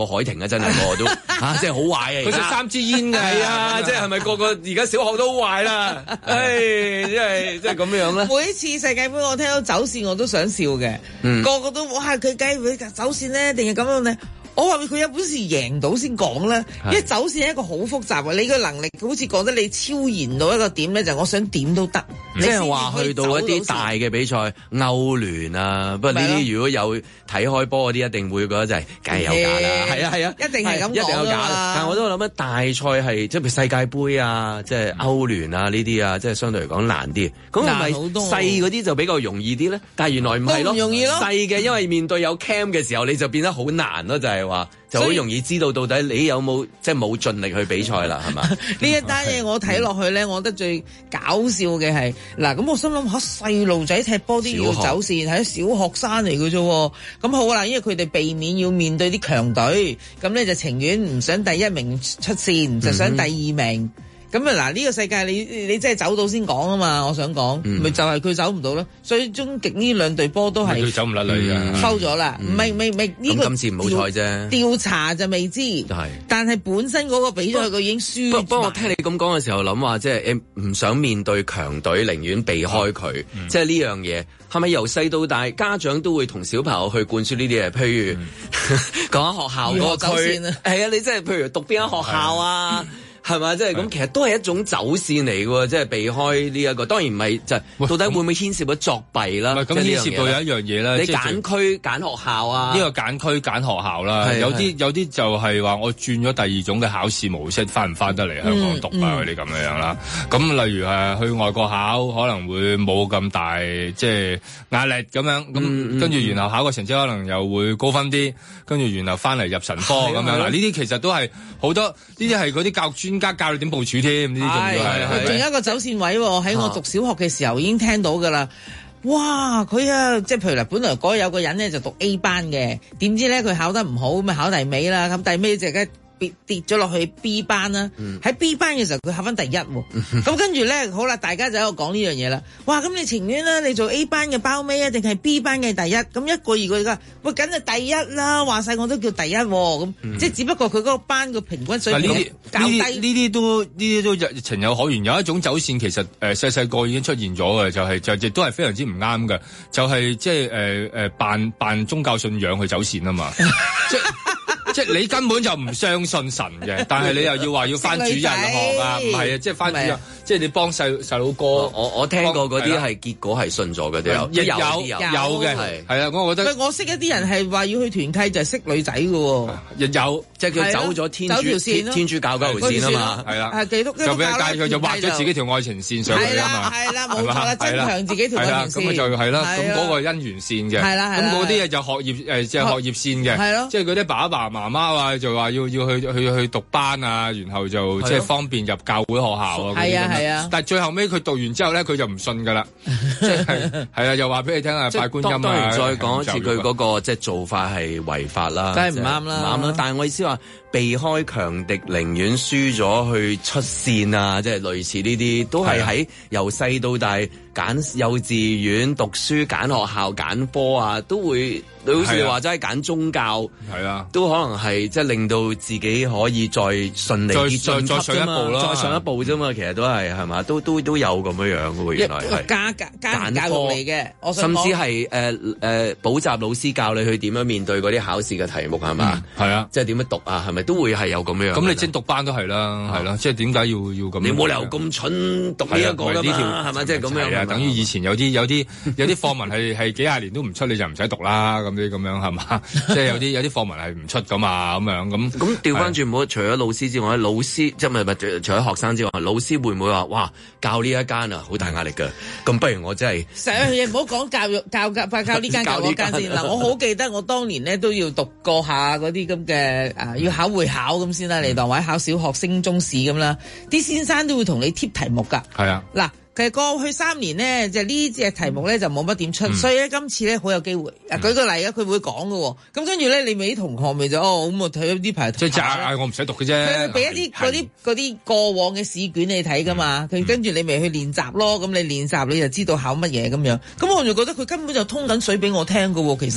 S2: 啊，真係個個都嚇，即係好壞啊！
S1: 佢食三支煙㗎，
S2: 係啊，即係係咪個個而家小學都好壞啦？唉，即係即係咁樣咧。
S3: 每一次世界盃我聽到走線我都想笑嘅，
S2: 嗯、
S3: 個個都哇佢梗係會走線咧，定係咁樣咧？我話佢有本事贏到先講啦，因為走線係一個好複雜嘅，你個能力好似覺得你超然到一個點咧，就係、我想點都得。
S2: 即係話去到一啲大嘅比賽，歐聯啊，不過呢啲如果有睇開波嗰啲，一定會覺得就係梗係有假啦。係啊係啊，
S3: 一定係咁
S2: 一定有假啦。但係我都諗咧，大賽係即係譬如世界盃啊，即係歐聯啊呢啲啊，即係相對嚟講難啲。咁係咪細嗰啲就比較容易啲咧？但係原來唔係咯，
S3: 唔容易咯。
S2: 細嘅因為面對有 cam 嘅時候，你就變得好難咯，就係、是。話就好容易知道到底你有冇即係冇盡力去比賽啦，係嘛？呢
S3: 一單嘢我睇落去咧，我覺得最搞笑嘅係嗱，咁我心諗吓細路仔踢波都要走線，係小學生嚟嘅啫。咁好啦，因為佢哋避免要面對啲強隊，咁咧就情願唔想第一名出線，就想第二名。咁啊嗱，呢個世界你你真係走到先講啊嘛，我想講，咪、嗯、就係佢走唔到咯。所以終極呢兩隊波都係
S1: 佢走唔甩嚟嘅，
S3: 收咗啦。唔係唔係唔係呢個
S2: 今次唔好彩啫，
S3: 調查就未知。係，但係本身嗰個比賽佢已經輸。
S2: 不過我聽你咁講嘅時候諗話，即係唔想面對強隊，寧願避開佢。嗯、即係呢樣嘢係咪由細到大家長都會同小朋友去灌輸呢啲嘢？譬如講緊、嗯、學校嗰個區，係啊，你即係譬如讀邊間學校啊？係嘛？即係咁，其實都係一種走線嚟嘅喎，即係避開呢、這、一個。當然唔係就係、到底會唔會牽涉到作弊啦？
S1: 咁牽涉到有一樣嘢啦，
S2: 你揀區揀學校啊？
S1: 呢個揀區揀學校啦，有啲有啲就係話我轉咗第二種嘅考試模式，翻唔翻得嚟香港讀啊？嗰啲咁樣樣啦。咁例如係去外國考，可能會冇咁大即係壓力咁樣。咁、嗯、跟住然後考個成績可能又會高分啲，跟住然後翻嚟入神科咁樣。嗱，呢啲其實都係好多，呢啲係嗰啲教專家教你點部署添，呢啲仲要係。仲有一個走線位喎，喺我讀小學嘅時候已經聽到㗎啦。哇！佢啊，即係譬如嗱，本來嗰有個人咧就讀 A 班嘅，點知咧佢考得唔好，咁咪考第尾啦。咁第尾就梗跌跌咗落去 B 班啦，喺、嗯、B 班嘅時候佢考翻第一喎，咁、嗯、跟住咧好啦，大家就喺度講呢樣嘢啦。哇！咁你情願啦，你做 A 班嘅包尾啊，定係 B 班嘅第一？咁一個二個而家，喂，梗係第一啦！話晒我都叫第一喎，咁、嗯、即係只不過佢嗰個班嘅平均水平較低。呢啲都呢啲都情有可原。有一種走線其實誒細細個已經出現咗嘅，就係、是、就亦都係非常之唔啱嘅，就係即係誒誒扮扮宗教信仰去走線啊嘛，即係。即係你根本就唔相信神嘅，但係你又要話要翻主日學啊？唔係啊，即係翻主日，即係你幫細細佬哥。我
S2: 我聽過嗰啲係結果係信咗嘅都有，
S1: 亦有有嘅係係啊！我覺得。
S3: 我識一啲人係話要去團契就係識女仔嘅喎，
S1: 亦有
S2: 即係佢走咗天主天主教嗰條線啊嘛，
S1: 係啦，
S3: 係基督
S1: 就俾人帶佢就畫咗自己條愛情線上去啊嘛，
S3: 係啦，冇錯啦，增強自己條愛情線。
S1: 咁就係啦，咁嗰個姻緣線嘅，
S3: 係啦，
S1: 咁嗰啲嘢就學業誒即係學業線嘅，
S3: 係咯，
S1: 即係嗰啲爸爸媽媽啊就話。要要去去去讀班啊，然後就即係方便入教會學校啊。
S3: 係啊係啊，
S1: 但係最後尾佢讀完之後咧，佢就唔信噶啦。即係係啊，又話俾你聽啊，拜觀音啊。
S2: 當然再講一次，佢嗰個即係做法係違法啦，
S3: 梗係唔啱啦，
S2: 唔啱啦。但係我意思話，避開強敵，寧願輸咗去出線啊，即係類似呢啲，都係喺由細到大揀幼稚園讀書、揀學校、揀科啊，都會。你好似話齋揀宗教，係啊，都可能係即係令到自己可以再順利啲進級啫嘛，再上一步啫嘛，其實都係係嘛，都都都有咁樣樣嘅喎，原來係
S3: 加加加教育嚟嘅，
S2: 甚至係誒誒補習老師教你去點樣面對嗰啲考試嘅題目係嘛？係啊，即係點樣讀啊？係咪都會係有咁樣？咁
S1: 你精讀班都係啦，係啦，即係點解要要咁？
S2: 你冇理由咁蠢讀呢一個㗎嘛？係咪即係咁樣？
S1: 係啊，等於以前有啲有啲有啲課文係係幾廿年都唔出，你就唔使讀啦咁。啲咁樣係嘛？即係有啲有啲課文係唔出噶嘛，咁樣咁。
S2: 咁調翻轉，唔好除咗老師之外，老師即係咪咪除咗學生之外，老師會唔會話哇教呢一間啊好大壓力㗎？咁不如我真係
S3: 成樣嘢唔好講教育教教教呢間教嗰間先嗱。我好記得我當年咧都要讀過下嗰啲咁嘅啊，要考會考咁先啦，嚟當或者考小學升中試咁啦。啲先生都會同你貼題目㗎。
S1: 係啊，
S3: 嗱。其實過去三年咧，就呢隻題目咧就冇乜點出，嗯、所以咧今次咧好有機會。啊，舉個例啊，佢會講嘅，咁跟住咧你咪啲同學咪就哦咁啊睇咗呢排。
S1: 即係嗌我唔使讀嘅啫。
S3: 佢會俾一啲嗰啲嗰啲過往嘅試卷你睇噶嘛，佢、嗯、跟住你咪去練習咯。咁你練習你就知道考乜嘢咁樣。咁我就覺得佢根本就通緊水俾我聽嘅喎，其實。嗯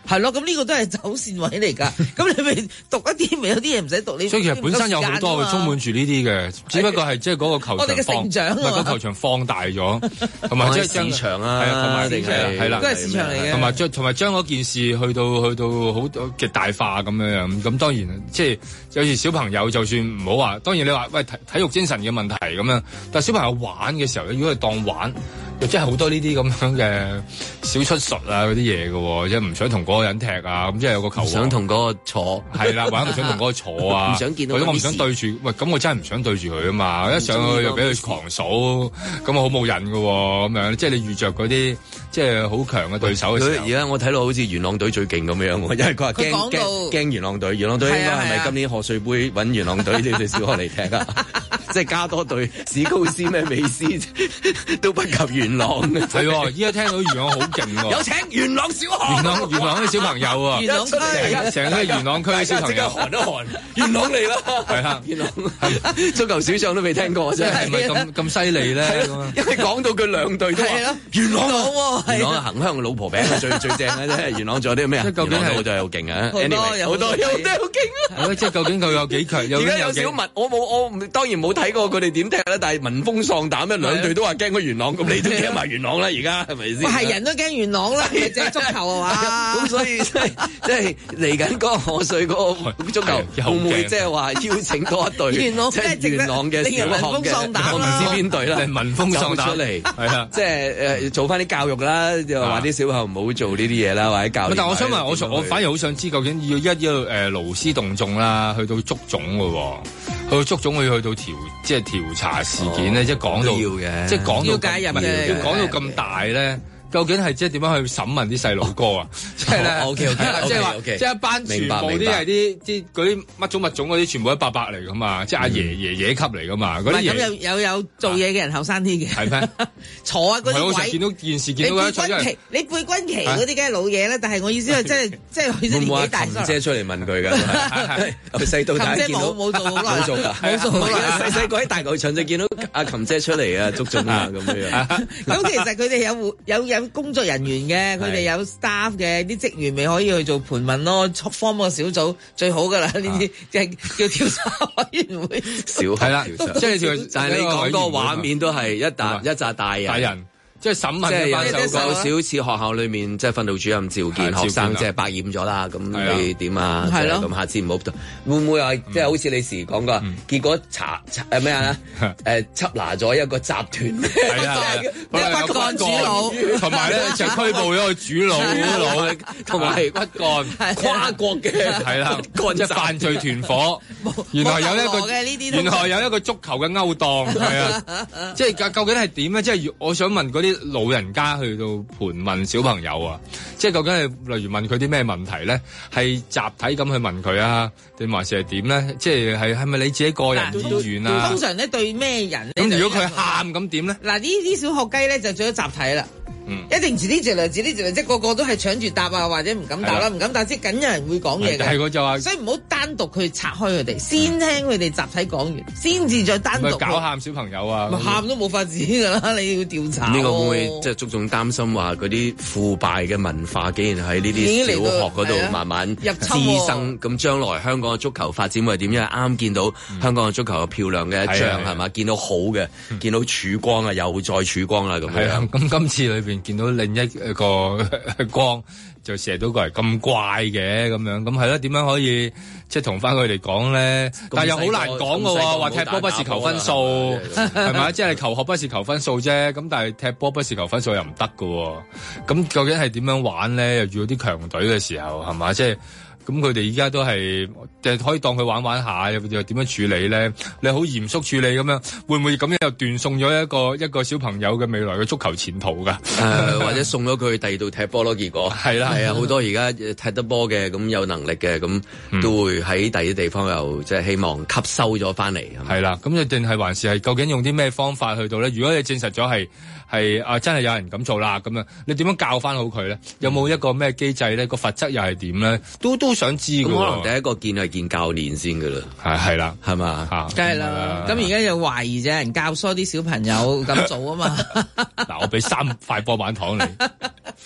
S3: 係咯，咁呢個都係走線位嚟㗎。咁你咪讀一啲，咪有啲嘢唔使讀。你
S1: 所以其實本身有好多充滿住呢啲嘅，只不過係即係嗰個球場放，
S3: 我哋嘅成長啊，
S1: 唔係個球場放大咗，同埋即係
S2: 市場啊，
S1: 係啊，同埋
S2: 定係
S1: 係啦，
S3: 都係市場嚟嘅，
S1: 同埋將同埋將嗰件事去到去到好極大化咁樣樣。咁當然即係有時小朋友就算唔好話，當然你話喂體體育精神嘅問題咁樣，但係小朋友玩嘅時候，如果係當玩，又真係好多呢啲咁樣嘅小出術啊嗰啲嘢嘅，即係唔想同嗰個人踢啊，咁即係有個球王
S2: 想同嗰個坐，
S1: 係啦，或者唔想同嗰個坐啊，
S2: 唔想見到，
S1: 或者我唔想對住，喂，咁我真係唔想對住佢啊嘛，一上去又俾佢狂數，咁我好冇癮嘅喎，咁樣即係你遇着嗰啲即係好強嘅對手嘅時候。
S2: 而家我睇到好似元朗隊最勁咁樣，因為佢話驚驚驚元朗隊，元朗隊應該係咪今年賀歲杯揾元朗隊呢隊小學嚟踢啊？即係加多隊史高斯咩美斯都不及元朗嘅。
S1: 係喎，依家聽到元朗好勁喎，
S2: 有請元朗小學，
S1: 元朗元朗啲小朋友啊，
S3: 元朗區
S1: 成個元朗區啲小朋友，
S2: 寒一寒，元朗嚟啦，
S1: 係啊，
S2: 元朗足球小將都未聽過，真係
S1: 係咪咁咁犀利咧？
S2: 因為講到佢兩隊都係咯，元朗
S3: 喎，
S2: 元朗恒香老婆餅係最最正嘅啫，元朗仲有啲咩啊？
S1: 究竟係
S2: 好多又勁啊，
S3: 好多
S2: 好多有啲好勁啊！
S1: 即係究竟佢有幾強？
S2: 而家有少文，我冇我當然冇睇過佢哋點踢啦，但係聞風喪膽咧，兩隊都話驚佢元朗，咁你都驚埋元朗啦，而家係咪先？
S3: 係人都驚元朗啦，係隻足球啊嘛。
S2: 咁所以即係即係嚟緊嗰個賀歲嗰個足球會唔會即係話邀請多一隊
S3: 元朗
S2: 即係元朗嘅小學嘅，我唔知邊隊啦，
S1: 聞風喪膽
S2: 出嚟，
S1: 係啊，
S2: 即係誒做翻啲教育啦，又話啲小朋友唔好做呢啲嘢啦，或者教。
S1: 但係我想問，我我反而好想知究竟要一要誒勞師動眾啦，去到足總嘅喎，去到足總會去到調即係調查事件咧，即係講到即係講到
S3: 要介入嘅，
S1: 要講到咁大咧。究竟係即係點樣去審問啲細路哥啊？即係咧
S2: ，OK OK，
S1: 即係話，即係一班全部啲係啲啲嗰啲乜種物種嗰啲，全部都伯伯嚟噶嘛，即係阿爺爺爺級嚟噶嘛。嗰啲
S3: 咁有有有做嘢嘅人後生啲嘅，
S1: 係咩？
S3: 坐啊嗰啲位。
S1: 我成日見到電視見到一坐因為
S3: 你背軍旗嗰啲梗係老嘢啦，但係我意思係即係即係佢年紀大。
S2: 琴姐出嚟問佢㗎，佢細到大見到
S3: 冇做好耐，
S2: 冇做㗎，
S3: 冇做好耐。
S2: 細細個喺大球場就見到阿琴姐出嚟啊，足總啊咁樣。
S3: 咁其實佢哋有有有工作人員。嘅，佢哋有 staff 嘅，啲職員咪可以去做盤問咯，form 個小組最好噶啦，呢啲即係叫調查委員會。
S2: 小
S1: 係啦，即係條，
S2: 但係你講個畫面都係一紮一紮大人。
S1: 大人即係審問，
S2: 即係有少少似學校裏面，即係訓導主任召見學生，即係百厭咗啦。咁你點啊？係咯，咁下次唔好會唔會話即係好似你時講過，結果查誒咩啊？誒緝拿咗一個集團，
S1: 係啊，
S3: 骨幹主腦，
S1: 同埋咧就拘捕咗個主腦，
S2: 同埋係骨幹跨國嘅
S1: 係啦，即係犯罪團伙。原來有一個原來有一個足球嘅勾當，係啊，即係究竟係點咧？即係我想問嗰啲。啲老人家去到盤問小朋友啊，即係究竟係例如問佢啲咩問題咧？係集體咁去問佢啊，定還是係點咧？即係係係咪你自己個人意願啊？
S3: 通常咧對咩人咧？
S1: 咁如果佢喊咁點咧？
S3: 嗱呢啲小學雞咧就做咗集體啦。嗯、一定自呢住嚟，自呢住嚟，即係個個都係搶住答啊，或者唔敢答啦，唔敢答，即係梗有人會講嘢嘅。係我就話，所以唔好單獨去拆開佢哋，先聽佢哋集體講完，先至再單獨。咪
S1: 搞喊小朋友啊！
S3: 喊都冇法子㗎啦，你要調查。
S2: 呢個會唔會即係足總擔心話嗰啲腐敗嘅文化，竟然喺呢啲小學嗰度慢慢滋生，咁將來香港嘅足球發展會係點樣？啱見到香港嘅足球嘅漂亮嘅一仗係嘛？見到好嘅，見到曙光啊，又再曙光啦咁樣。
S1: 咁今次裏邊。見到另一個光就射到過嚟咁怪嘅咁樣，咁係咯？點樣可以即係同翻佢哋講咧？但係又好難講嘅喎，話踢波不是求分數，係咪？即係求學不是求分數啫。咁但係踢波不是求分數又唔得嘅喎。咁究竟係點樣玩咧？又遇到啲強隊嘅時候係嘛？即係。咁佢哋而家都係，就可以當佢玩玩下，又點樣處理咧？你好嚴肅處理咁樣，會唔會咁樣又斷送咗一個一個小朋友嘅未來嘅足球前途㗎？誒、
S2: 呃，或者送咗佢去第二度踢波咯？結果係啦，係啊，好多而家踢得波嘅，咁有能力嘅，咁都會喺第二啲地方又即係希望吸收咗翻嚟。
S1: 係啦，咁一定係還是係究竟用啲咩方法去到咧？如果你證實咗係。係啊，真係有人咁做啦，咁樣你點樣教翻好佢咧？有冇一個咩機制咧？個罰則又係點咧？都都想知㗎。
S2: 咁可能第一個見係見教練先㗎啦，
S1: 係係啦，
S2: 係嘛嚇，
S3: 梗係啦。咁而家又懷疑有人教唆啲小朋友咁做啊嘛。
S1: 嗱，我俾三塊波板糖你。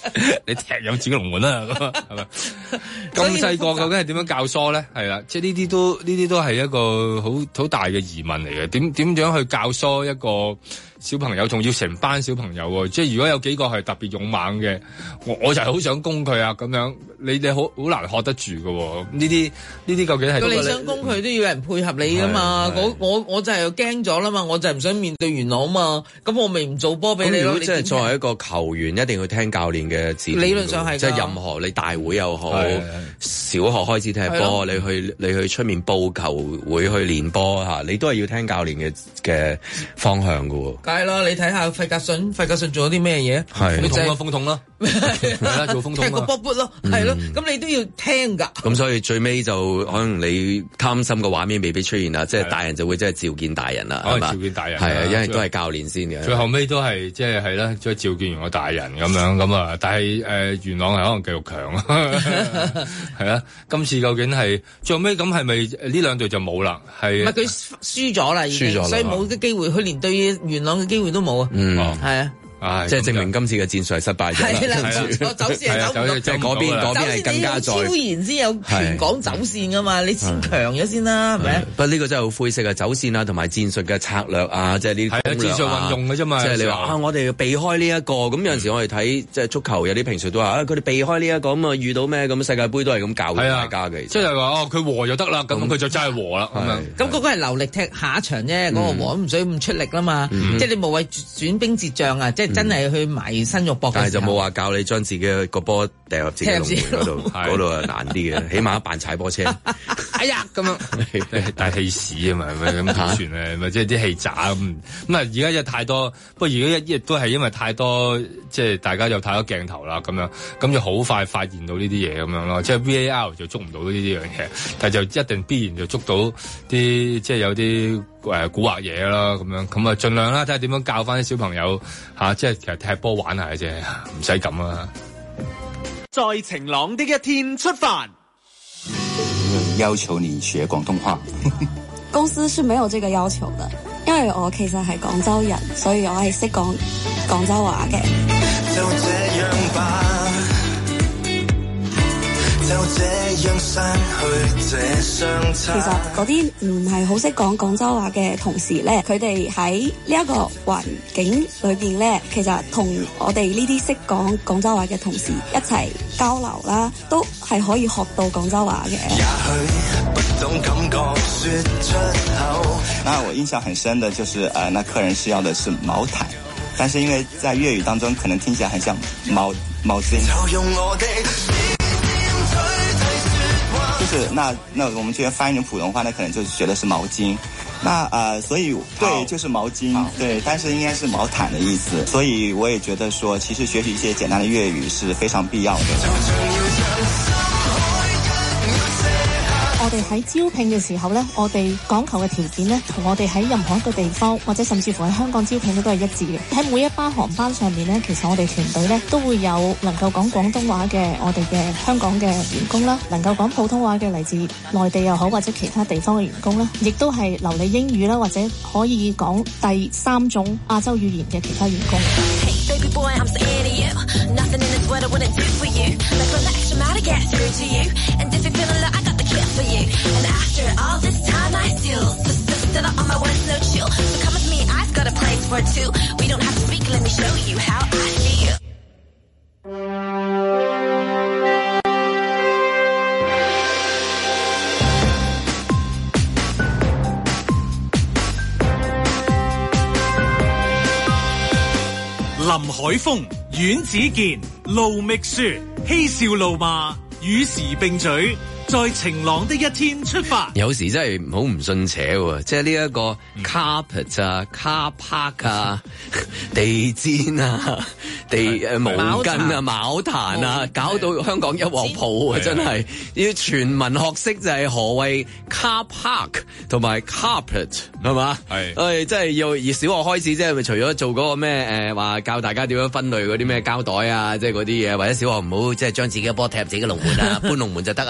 S1: 你踢入自己龍門啦，咁啊，係咪？咁細個究竟係點樣教唆咧？係啦，即係呢啲都呢啲都係一個好好大嘅疑問嚟嘅。點點樣去教唆一個小朋友，仲要成班小朋友喎？即係如果有幾個係特別勇猛嘅，我我就係好想攻佢啊！咁樣你你好好難學得住㗎喎。呢啲呢啲究竟係
S3: 你想攻佢都要有人配合你㗎嘛？我我我就係驚咗啦嘛，我就係唔想面對元朗嘛。咁我咪唔做波俾你咯。
S2: 即係作為一個球員，一定要聽教練嘅指導。
S3: 理論上係，
S2: 即係任何你大會又好，小學開始踢波，你去你去出面報球會去練波嚇，你都係要聽教練嘅嘅方向㗎喎。
S3: 梗係啦，你睇下費格遜，費格遜做咗啲咩嘢？
S2: 係
S1: 風筒咯，風筒咯，係啦，做風筒
S3: 踢個波波咯，係咯，咁你都要聽㗎。
S2: 咁所以最尾就可能你貪心嘅畫面未必出現啦，即係大人就會真係召見大人啦，係嘛？
S1: 召見大人
S2: 係啊，因為都係教練先嘅。
S1: 最後尾都係即係係啦，即係召見完個大人咁樣咁啊，但係誒元朗係可能繼續強啊，係啊，今次究竟係最後尾咁係咪呢兩隊就冇啦？係
S3: 唔係佢輸咗啦，已經，所以冇啲機會，佢連對元朗嘅機會都冇啊。
S2: 嗯，
S3: 係啊。
S2: 啊！即係證明今次嘅戰術係失敗咗。
S3: 係啦，我走線係走唔到，
S2: 即係嗰邊嗰邊係更加在。超
S3: 然先有全港走線噶嘛，你先強咗先啦，係咪？
S2: 不過呢個真係好灰色啊！走線啊，同埋戰術嘅策略啊，即係呢啲攻略啊。
S1: 戰術運用嘅啫嘛。
S2: 即係你話啊，我哋要避開呢一個咁，有陣時我哋睇即係足球有啲評述都話啊，佢哋避開呢一個咁啊，遇到咩咁世界盃都係咁教大家嘅。
S1: 即係話哦，佢和就得啦，咁佢就真係和啦咁樣。
S3: 咁嗰個係流力踢下一場啫，嗰個和唔使咁出力啦嘛。即係你無謂轉兵折將啊！即係真係去買。身肉搏，
S2: 但係就冇話教你將自己個波掉入自己龍門嗰度，嗰度啊難啲嘅，起碼扮踩波車。
S3: 哎呀，咁樣
S1: 大氣屎啊嘛，咪咁點算咧？咪即係啲氣渣咁。咁啊，而家有太多，不過而家一亦都係因為太多，即係大家有太多鏡頭啦，咁樣咁就好快發現到呢啲嘢咁樣咯。即係 V A R 就捉唔到呢啲樣嘢，但係就一定必然就捉到啲即係有啲誒古惑嘢啦，咁樣咁啊，盡量啦，睇下點樣教翻啲小朋友嚇，即係其實踢波玩下嘅啫，唔使咁啊！
S4: 在晴朗的一天出發，
S9: 要求你學廣東話。
S10: 公司是沒有這個要求的，因為我其實係廣州人，所以我係識講廣州話嘅。就這樣吧，就這樣散去這相差。其實嗰啲唔係好識講廣州話嘅同事咧，佢哋喺呢一個環境裏邊咧，其實同我哋呢啲識講廣州話嘅同事一齊交流啦，都係可以學到廣州話嘅。也許不懂感覺說出口。
S9: 那我印象很深的就是，呃，那客人是要的是毛毯，但是因為在粵語當中可能聽起來很像毛毛巾。就是那那我們這邊翻譯成普通話，那可能就覺得是毛巾。那呃，所以對，就是毛巾，對，但是應該是毛毯的意思。所以我也覺得說，其實學習一些簡單的粵語是非常必要的。
S11: 我哋喺招聘嘅時候呢，我哋講求嘅條件呢，同我哋喺任何一個地方或者甚至乎喺香港招聘都係一致嘅。喺每一班航班上面呢，其實我哋團隊呢都會有能夠講廣東話嘅我哋嘅香港嘅員工啦，能夠講普通話嘅嚟自內地又好或者其他地方嘅員工啦，亦都係流利英語啦或者可以講第三種亞洲語言嘅其他員工。Baby boy, I'm so into you. Nothing in this world I wouldn't do for you. Like when the extra mile to get through to you. And if you're feeling low, I got the cure for you. And after all this time, I still, still, still on my words, no chill. So come with me, I've got a place for two. We don't have to speak, let me show you how I feel.
S4: 林海峰、阮子健、盧覓雪，嬉笑怒罵，與時並舉，在晴朗的一天出發。
S2: 有時真係好唔信邪喎，即係呢一個 carpet 啊、car park 啊、地氈啊、地誒毛巾啊、毛毯啊，搞到香港一鑊泡啊！真係要全民學識就係何謂 car park 同埋 carpet 係嘛？係，誒即係要以小學開始，即係咪除咗做嗰個咩誒話教大家點樣分類嗰啲咩膠袋啊，即係嗰啲嘢，或者小學唔好即係將自己嘅波踢入自己嘅龍門啊，搬龍門就得啊。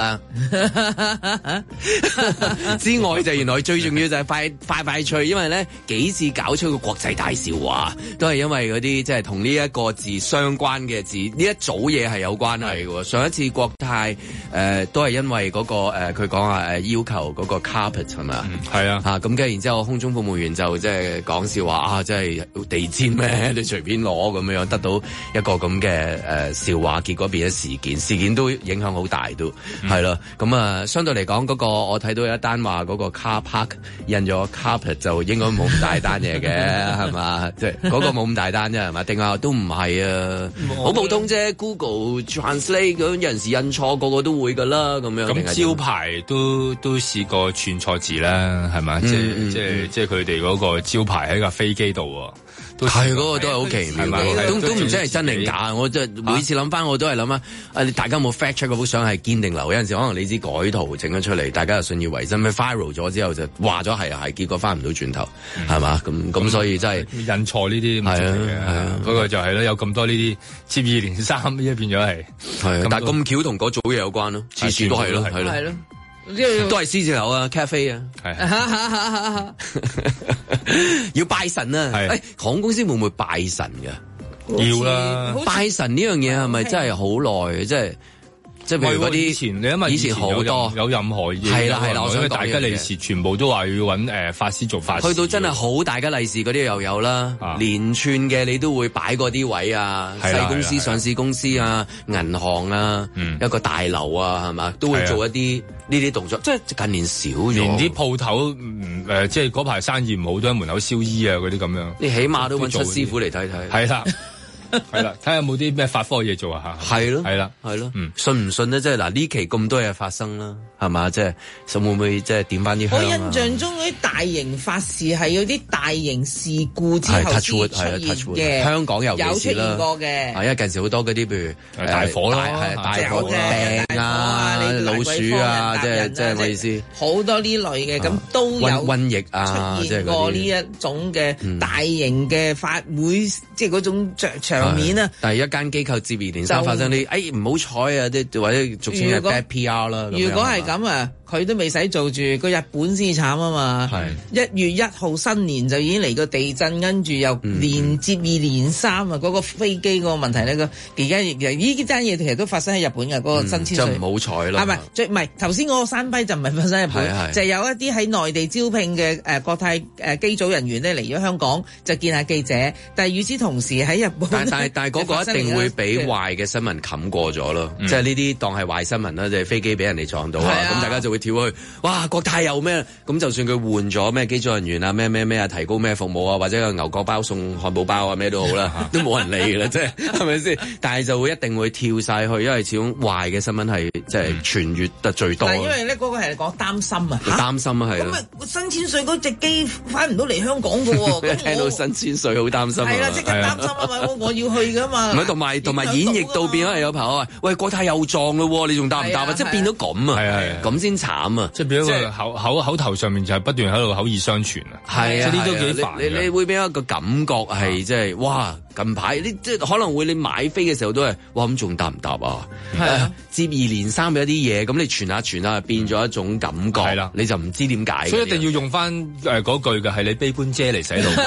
S2: 之外就原來最重要就係快快快脆，因為咧幾次搞出個國際大笑話，都係因為嗰啲即係同呢一個字相關嘅字，呢一組嘢係有關係嘅。上一次國泰誒、呃、都係因為嗰、那個誒佢講話誒要求嗰個 carpet 係咪啊？係啊，嚇咁跟住然之後空中服務員就即係講笑話啊，即係地氈咩？你隨便攞咁樣得到一個咁嘅誒笑話，結果變咗事件，事件都影響好大都係咯。咁啊、嗯，相對嚟講嗰個我睇到有一單話嗰個 car park 印咗 carpet 就應該冇咁大單嘢嘅係嘛？即係嗰個冇咁大單啫係嘛？定係都唔係啊？好普通啫 ，Google Translate 咁有陣時印錯個個都會㗎啦咁樣。
S1: 咁招牌都都試過串錯字啦，係嘛？
S2: 嗯、
S1: 即係、
S2: 嗯、
S1: 即係即係佢哋嗰個招牌喺架飛機度喎。
S2: 係嗰、那個都係好奇妙嘅，都都唔知係真定假。我即係每次諗翻，我都係諗啊！啊，大家有冇 fact check 嗰幅相係堅定流？有陣時可能你知改圖整咗出嚟，大家就信以為真，咩 viral 咗之後就話咗係係，結果翻唔到轉頭，係、嗯、嘛？咁咁所以真係
S1: 印錯呢啲係啊係啊，嗰個就係咯，有咁多呢啲接二連三，呢一變咗係
S2: 係，但係咁巧同嗰組嘢有關咯，次次都係咯，係咯。係咯。都係獅子頭啊 cafe 啊，係要拜神啊！誒，航空公司會唔會拜神㗎？
S1: 要啦，
S2: 拜神呢樣嘢係咪真係好耐？即係即係譬如嗰啲以前，你因為以前好多有任何嘢係啦係啦，我想大吉利是全部都話要揾誒法師做法事，去到真係好大吉利是嗰啲又有啦，連串嘅你都會擺嗰啲位啊，細公司、上市公司啊、銀行啊、一個大樓啊，係嘛，都會做一啲呢啲動作，即係近年少咗，
S1: 連啲鋪頭唔誒，即係嗰排生意唔好，都喺門口燒衣啊嗰啲咁樣，
S2: 你起碼都揾出師傅嚟睇睇，
S1: 係啦。係啦，睇下有冇啲咩法科嘢做啊吓？
S2: 係咯，
S1: 係啦，
S2: 係咯，嗯，信唔信咧？即係嗱，呢期咁多嘢發生啦，係嘛？即係，會唔會即係點翻啲香啊？
S3: 我印象中嗰啲大型法事係有啲大型事故之後先出現嘅，
S2: 香港尤其是
S3: 有出現過嘅。
S2: 係因為近時好多嗰啲，譬如
S1: 大火啦，
S2: 係大火病啊、老鼠啊，即係即係我意思，
S3: 好多呢類嘅，咁都有
S2: 瘟疫啊，
S3: 出現過呢一種嘅大型嘅法會，即係嗰種場面啊！
S2: 但係一間機構接二連三發生啲，哎唔好彩啊！啲或者俗稱係 bad P R 啦。
S3: 如果係咁啊，佢都未使做住，個日本先慘啊嘛！一月一號新年就已經嚟個地震，跟住又連接二連三啊！嗰、嗯、個飛機個問題咧，個而家亦呢單嘢其實都發生喺日本嘅嗰、那個新千歲。
S2: 就唔好彩啦。
S3: 係咪？最唔係頭先嗰個山批就唔係發生喺日本，就係有一啲喺內地招聘嘅誒國泰誒機組人員咧嚟咗香港就見下記者，但係與此同時喺日本。
S2: 但係但係嗰個一定會俾壞嘅新聞冚過咗咯，即係呢啲當係壞新聞啦，即係飛機俾人哋撞到啊，咁大家就會跳去，哇國泰有咩？咁就算佢換咗咩機組人員啊，咩咩咩啊，提高咩服務啊，或者個牛角包送漢堡包啊，咩都好啦，都冇人理㗎啦，即係係咪先？但係就會一定會跳晒去，因為始終壞嘅新聞係即係傳閱得最多。
S3: 但係因為咧嗰個係講擔心啊，
S2: 擔心啊係。
S3: 咁啊新千歲嗰隻機翻唔到嚟香港㗎喎，
S2: 聽到新千歲好擔心。
S3: 係啦，即刻擔心啊嘛，我要去㗎嘛。
S2: 唔係同埋同埋演繹到變咗係有朋友話，喂國泰又撞咯喎，你仲答唔答啊？即係變到咁啊，係係咁先慘啊！
S1: 即係變咗個口口口頭上面就係不斷喺度口耳相傳啊！係啊，即係呢都幾煩。
S2: 你你會俾一個感覺係即係哇近排呢即係可能會你買飛嘅時候都係哇咁仲答唔答啊？係啊，接二連三有啲嘢咁你傳下傳下變咗一種感覺係啦，你就唔知點解。
S1: 所以一定要用翻誒嗰句嘅係你悲觀姐嚟洗腦。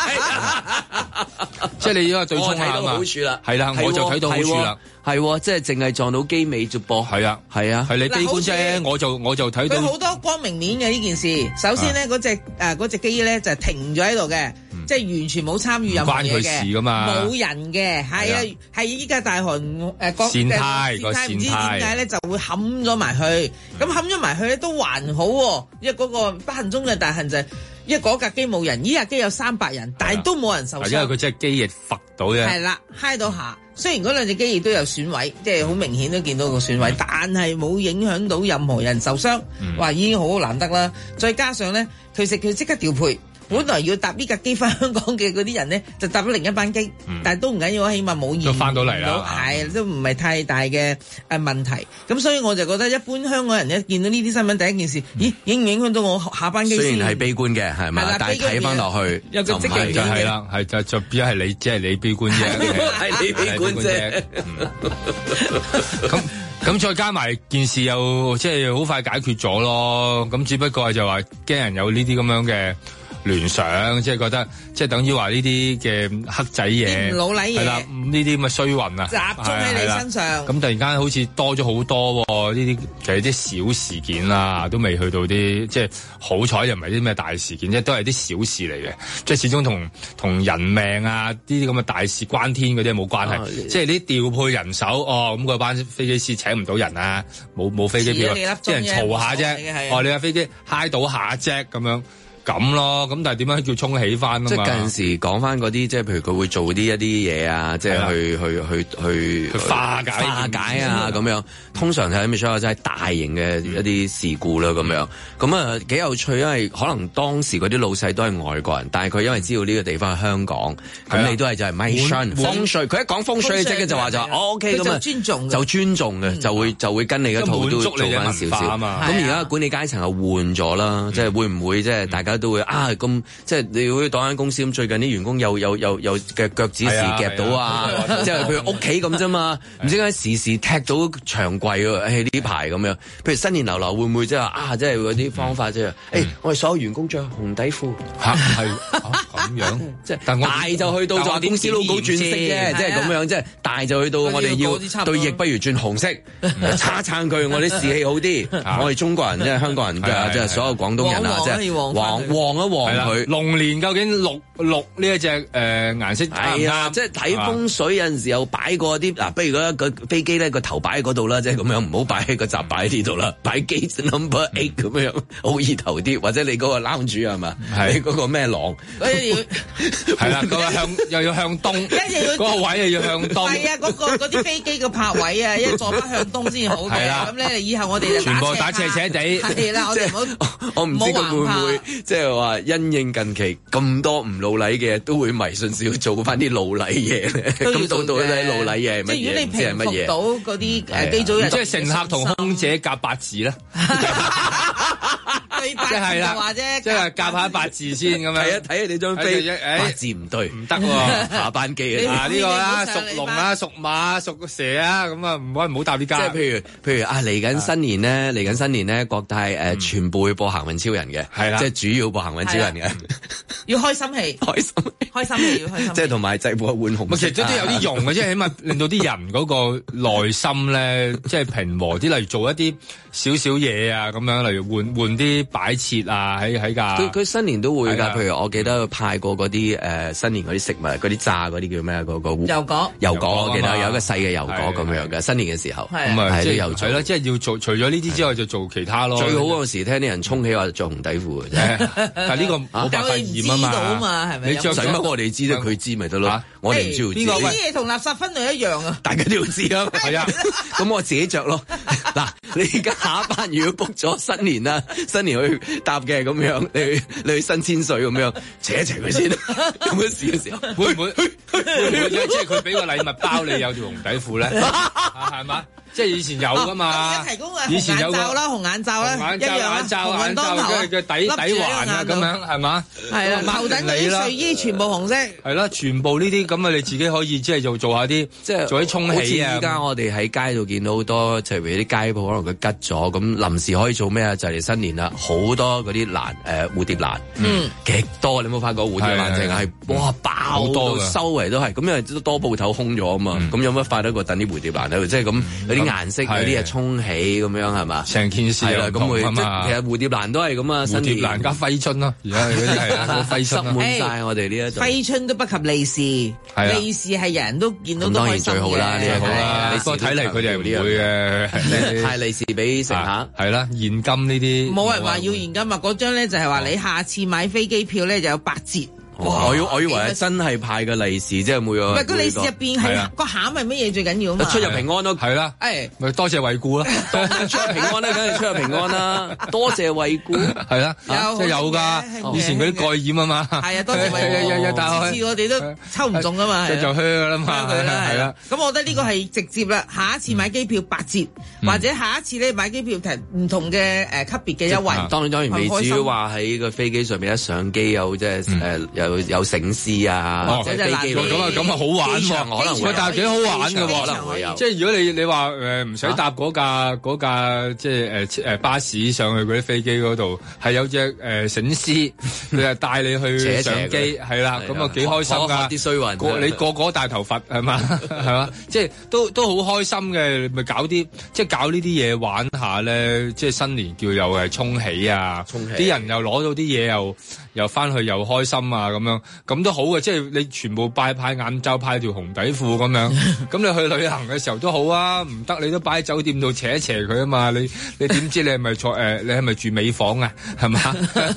S1: 即係你而家對沖下啊嘛，係啦，我就睇到好處啦，
S2: 係即係淨係撞到機尾啫噃，係啊，係啊，
S1: 係你悲觀啫，我就我就睇到
S3: 好多光明面嘅呢件事。首先咧，嗰隻誒嗰隻機咧就停咗喺度嘅，即係完全冇參與任何嘢嘅，關佢事噶嘛，冇人嘅，係啊，係依家大韓誒國
S1: 善泰個善泰，唔知點
S3: 解咧就會冚咗埋去，咁冚咗埋去咧都還好，因為嗰個不幸中嘅大幸就係。因為嗰架機冇人，呢架機有三百人，但係都冇人受傷。
S1: 因為佢真係機翼揈到嘅。係
S3: 啦，揩到下。雖然嗰兩隻機翼都有損毀，即係好明顯都見到個損毀，嗯、但係冇影響到任何人受傷。話、嗯、已經好難得啦。再加上咧，佢食佢即刻調配。本來要搭呢架機翻香港嘅嗰啲人咧，就搭咗另一班機，嗯、但係都唔緊要，起碼冇延誤
S1: 翻到嚟啦，
S3: 係都唔係太大嘅誒問題。咁所以我就覺得一般香港人一見到呢啲新聞，第一件事，嗯、咦影唔影響到我下班機先？
S2: 雖然係悲觀嘅，係咪？但係睇翻落去
S3: 有個積極
S1: 就係啦，係就就變咗係你，即係你悲觀啫，
S2: 係你悲觀啫。
S1: 咁咁再加埋件事又即係好快解決咗咯。咁只不過就話驚人有呢啲咁樣嘅聯想，即係覺得即係等於話呢啲嘅黑仔嘢、
S3: 老禮嘢，
S1: 係啦，呢啲咁嘅衰運啊，
S3: 集中喺你身上。
S1: 咁突然間好似多咗好多喎，呢啲其實啲小事件啦，都未去到啲即係好彩又唔係啲咩大事件，即係都係啲小事嚟嘅。即係始終同同人命啊呢啲咁嘅大事關天嗰啲冇關係，啊、即係啲調配人手哦，咁嗰班飛機師請唔到人啊，冇冇飛機票，即係人嘈下啫。哦，你架飛機揩到下啫咁樣。咁咯，咁但係點樣叫沖起翻啊嘛？
S2: 即係近時講翻嗰啲，即係譬如佢會做啲一啲嘢啊，即係去去去去
S1: 去化解
S2: 化解啊咁樣。通常係咩？所以真係大型嘅一啲事故啦咁樣。咁啊幾有趣，因為可能當時嗰啲老細都係外國人，但係佢因為知道呢個地方係香港，咁你都係就係咪信風水？佢一講風水，即係就話就話 O K 咁啊，尊重就尊重嘅，就會就會跟你嗰套都做翻少少。咁而家管理階層又換咗啦，即係會唔會即係大家都會啊咁，即係你好似當間公司咁，最近啲員工又又又又嘅腳趾時夾到啊，即係佢屋企咁啫嘛，唔知點解時時踢到長櫃喎，誒呢排咁樣。譬如新年流流會唔會即係啊，即係嗰啲方法即係，誒我哋所有員工着紅底褲
S1: 嚇係咁樣，即係但大
S2: 就去到就公司 logo 轉色啫，即係咁樣，即係大就去到我哋要對翼不如轉紅色，撐撐佢，我哋士氣好啲，我哋中國人即係香港人即係所有廣東人啊，即係黃黃一黃佢。
S1: 龍年究竟綠綠呢一隻誒顏色啱唔啱？
S2: 即係睇風水有陣時候擺過啲嗱，不如嗰個飛機咧個頭擺喺嗰度啦，即係咁樣，唔好擺喺個閘擺喺呢度啦，擺機 number eight 咁樣好意頭啲，或者你嗰個 lounge 係嘛？你嗰個咩廊？
S1: 係啦，嗰個向又要向東，嗰個位又要向東。
S3: 係啊，嗰個嗰啲飛機嘅泊位啊，一坐翻向東先好嘅。咁咧，以後我哋就
S1: 全部打斜斜地。
S3: 係啦，我哋唔好，
S2: 我唔知佢會唔會即係話因應近期咁多唔老禮嘅，都會迷信少做翻啲老禮嘢咧。咁到到底老禮嘢係乜嘢？
S3: 即係如果你平復到嗰啲誒機組人，
S1: 即係乘客同空姐夾八字咧。
S3: 即係啦，話啫，
S1: 即係夾下八字先咁樣。
S2: 睇一睇你張飛，八字唔對，
S1: 唔得喎。
S2: 下班機
S1: 啊，呢個啦，屬龍啊，屬馬，屬蛇啊，咁啊，唔可以唔好搭呢家。
S2: 即係譬如譬如啊，嚟緊新年咧，嚟緊新年咧，國泰誒全部會播行運超人嘅，係啦，即係主要播行運超人嘅，
S3: 要開心戲，
S2: 開心，
S3: 開心戲要開心。
S2: 即係同埋制服換紅。
S1: 其實都有啲用嘅，即係起碼令到啲人嗰個內心咧，即係平和啲，例如做一啲少少嘢啊，咁樣，例如換換啲擺設啊，喺喺架。
S2: 佢佢新年都會㗎，譬如我記得派過嗰啲誒新年嗰啲食物，嗰啲炸嗰啲叫咩啊？嗰個
S3: 油果，
S2: 油果我記得有一個細嘅油果咁樣嘅，新年嘅時候。
S1: 咁啊，即係
S2: 又
S1: 係咯，即係要做除咗呢啲之外，就做其他咯。
S2: 最好嗰陣時聽啲人衝起話着紅底褲嘅啫，
S1: 但係呢個冇辦法驗啊
S3: 嘛，係咪？
S1: 你着
S2: 使乜我哋知啫？佢知咪得咯？我哋唔知道知。
S3: 呢啲嘢同垃圾分類一樣啊！
S2: 大家都要知啊。係啊，咁我自己着咯。嗱，你而家下一班如果 book 咗新年啦，新年去搭嘅咁樣，你去你去新千歲咁樣，扯一扯佢先。咁樣試嘅時候，
S1: 會唔會？會唔會即係佢俾個禮物包你有條紅底褲咧？係嘛？即係以前有噶嘛？
S3: 提供以前有罩啦，紅眼罩啦，一樣
S1: 眼罩眼罩嘅嘅底底環啊，咁樣係嘛？係
S3: 啦，頭等嗰啲睡衣全部紅色。
S1: 係啦，全部呢啲咁啊，你自己可以即係做做下啲，即係做啲沖起啊。
S2: 依家我哋喺街度見到好多，即係譬如啲街鋪可能佢吉咗，咁臨時可以做咩啊？就嚟新年啦，好多嗰啲蘭誒蝴蝶蘭，嗯，極多。你有冇發覺蝴蝶蘭淨係哇爆到周圍都係，咁因為都多鋪頭空咗啊嘛，咁有乜快得過等啲蝴蝶蘭喺度？即係咁有啲顏色有啲嘢沖起咁樣係嘛？
S1: 成件事係啦，咁會即係
S2: 其實蝴蝶蘭都係咁啊，
S1: 蝴蝶蘭加揮春咯，而家嗰啲係啊，揮春
S2: 塞滿晒我哋呢一度。
S3: 揮春都不及利是，利是係人人都見到都開心嘅。
S2: 最好啦，呢個啦。
S1: 不過睇嚟佢哋係唔會嘅，
S2: 派利是俾乘客
S1: 係啦，現金呢啲
S3: 冇人話要現金啊！嗰張咧就係話你下次買飛機票咧就有八折。
S2: 我以我以為係真係派嘅利是，即係每個。
S3: 唔係個利是入邊係個餡係乜嘢最緊要啊嘛？
S2: 出入平安咯，
S1: 係啦，誒，咪多謝惠顧啦，
S2: 出入平安咧，梗係出入平安啦，多謝惠顧，
S1: 係啦，即係有㗎，以前嗰啲蓋染啊嘛，
S3: 係啊，多謝惠顧，次次我哋都抽唔中啊嘛，
S1: 即係就靴㗎啦嘛，係啦，
S3: 咁我覺得呢個係直接啦，下一次買機票八折，或者下一次咧買機票提唔同嘅誒級別嘅優惠。
S2: 當然當然未至於話喺個飛機上面一上機有即係誒就有醒獅啊，
S1: 哦，
S2: 即係飛機
S1: 咁啊咁啊好玩喎，
S2: 可能會，
S1: 但係幾好玩嘅喎，
S2: 可能會有。
S1: 即係如果你你話誒唔使搭嗰架嗰架即係誒誒巴士上去嗰啲飛機嗰度，係有隻誒醒獅，佢係帶你去上機，係啦，咁啊幾開心㗎，啲衰運，你個個大頭佛係嘛係嘛，即係都都好開心嘅，咪搞啲即係搞呢啲嘢玩下咧，即係新年叫又係沖喜啊，啲人又攞到啲嘢又又翻去又開心啊咁樣，咁都好嘅，即係你全部拜派眼罩派條紅底褲咁樣，咁你去旅行嘅時候都好啊，唔得你都擺喺酒店度斜一斜佢啊嘛，你你點知你係咪坐誒、呃、你係咪住美房啊係嘛？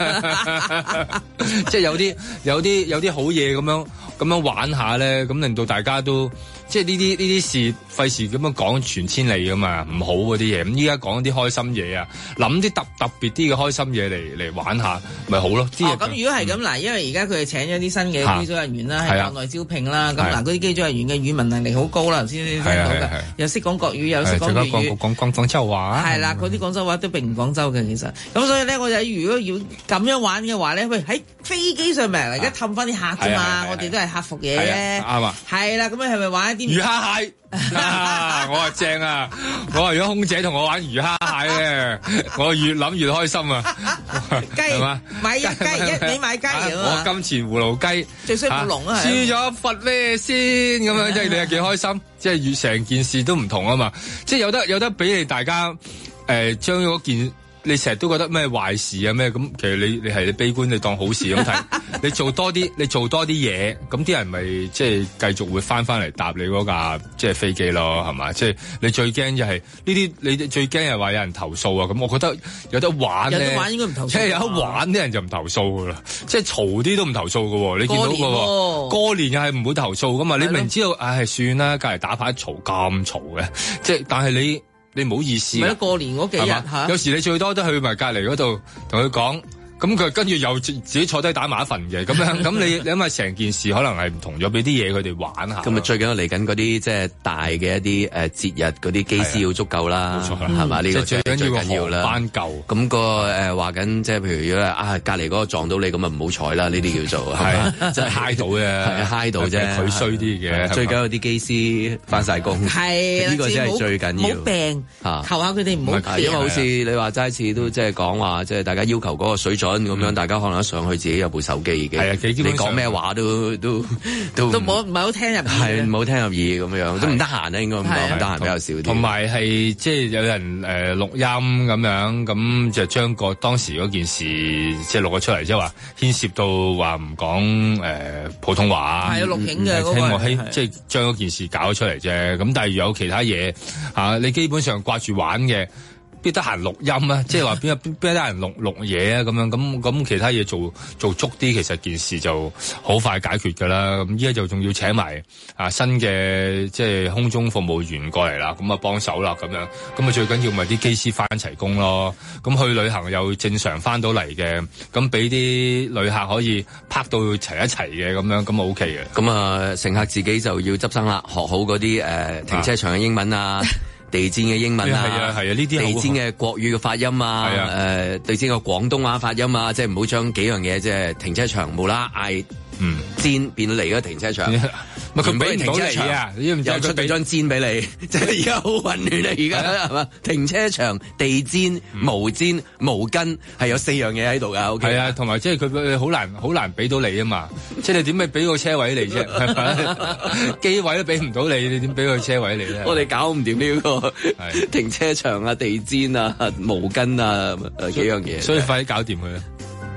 S1: 即係有啲有啲有啲好嘢咁樣咁樣玩下咧，咁令到大家都。即係呢啲呢啲事費事咁樣講傳千里噶嘛，唔好嗰啲嘢。咁依家講啲開心嘢啊，諗啲特特別啲嘅開心嘢嚟嚟玩下，咪好咯。啲嘢
S3: 咁如果係咁嗱，因為而家佢哋請咗啲新嘅機組人員啦，喺國內招聘啦。咁嗱，嗰啲機組人員嘅語文能力好高啦，頭先你聽到嘅，又識講國語，又識講粵語，
S1: 講講廣州話。
S3: 係啦，嗰啲廣州話都並唔廣州嘅其實。咁所以咧，我就如果要咁樣玩嘅話咧，喂喺飛機上面而家氹翻啲客啫嘛，我哋都係客服嘢啫。啱啊。係啦，咁樣係咪玩一啲
S1: 魚蝦蟹？啊！我話正啊！我話如果空姐同我玩魚蝦蟹咧，我越諗越開心啊！
S3: 雞係嘛？買一雞一味買雞啊！
S1: 我金錢葫蘆雞
S3: 最衰冇龍啊！
S1: 輸咗罰咩先咁樣？即係你係幾開心？即係越成件事都唔同啊嘛！即係有得有得俾你大家誒，將嗰件。你成日都覺得咩壞事啊咩咁，其實你你係你悲觀，你當好事咁睇。你做多啲，你做多啲嘢，咁啲人咪即係繼續會翻翻嚟搭你嗰架即係飛機咯，係嘛？即係你最驚就係呢啲，你最驚係話有人投訴啊！咁我覺得有得玩咧，
S3: 有得玩應該唔投訴，
S1: 即係有得玩啲人就唔投訴噶啦，即係嘈啲都唔投訴噶喎。你見到個喎，過年又係唔會投訴噶嘛？你明知道，唉，算啦，隔離打牌嘈咁嘈嘅，即係但係你。你唔好意思，
S3: 咪咯過年嗰幾日嚇，
S1: 有時你最多都去埋隔離嗰度同佢講。咁佢跟住又自己坐低打埋一份嘅，咁樣咁你你諗下成件事可能係唔同咗，俾啲嘢佢哋玩下。
S2: 咁啊最緊要嚟緊嗰啲即係大嘅一啲誒節日嗰啲機師要足夠啦，冇錯啦，係嘛？呢個最緊要啦。班夠。咁個誒話緊即係譬如如果啊隔離嗰個撞到你咁啊唔好彩啦，呢啲叫做係即係嗨到啫，係嗨到啫，佢衰啲嘅。最緊要啲機師翻晒工，
S3: 係
S2: 呢個真係最緊要。
S3: 冇病嚇，求下佢哋唔好病。
S2: 因為好似你話齋次都即係講話，即係大家要求嗰個水準。咁樣大家可能一上去自己有部手機嘅，係啊，你講咩話都都都
S3: 都冇唔係好聽入耳，
S2: 係冇聽入耳咁樣，都唔得閒咧，應該唔講，唔得閒比較少啲。
S1: 同埋係即係有人誒錄音咁樣，咁就將個當時嗰件事即係錄咗出嚟，即係話牽涉到話唔講誒普通話，
S3: 係有錄影嘅嗰個，
S1: 聽我希即係將嗰件事搞咗出嚟啫。咁但係有其他嘢嚇，你基本上掛住玩嘅。邊得閒錄音啊？即係話邊邊邊得閒錄錄嘢啊？咁樣咁咁其他嘢做做足啲，其實件事就好快解決㗎啦。咁依家就仲要請埋啊新嘅即係空中服務員過嚟啦，咁啊幫手啦咁樣。咁啊最緊要咪啲機師翻齊工咯。咁去旅行又正常翻到嚟嘅，咁俾啲旅客可以拍到齊一齊嘅咁樣，咁啊 OK 嘅。
S2: 咁啊乘客自己就要執生啦，學好嗰啲誒停車場嘅英文啊。地氈嘅英文啊，
S1: 係啊係啊，呢啲
S2: 地氈嘅國語嘅發音啊，誒、呃、地氈嘅廣東話發音啊，即係唔好將幾樣嘢即係停車場冇啦嗌嗯氈變嚟嘅停車場。
S1: 咪佢俾唔到你啊！你唔知
S2: 又出俾張氈俾你，即係而家好混亂啊！而家係嘛？停車場、地氈、毛氈、毛巾係有四樣嘢喺度㗎。O K。
S1: 係啊，同埋即係佢好難好難俾到你啊嘛！即係你點解俾個車位嚟啫？係咪？機位都俾唔到你，你點俾個車位嚟咧？
S2: 我哋搞唔掂呢個停車場啊、地氈啊、毛巾啊誒幾樣嘢。
S1: 所以快啲搞掂佢啦！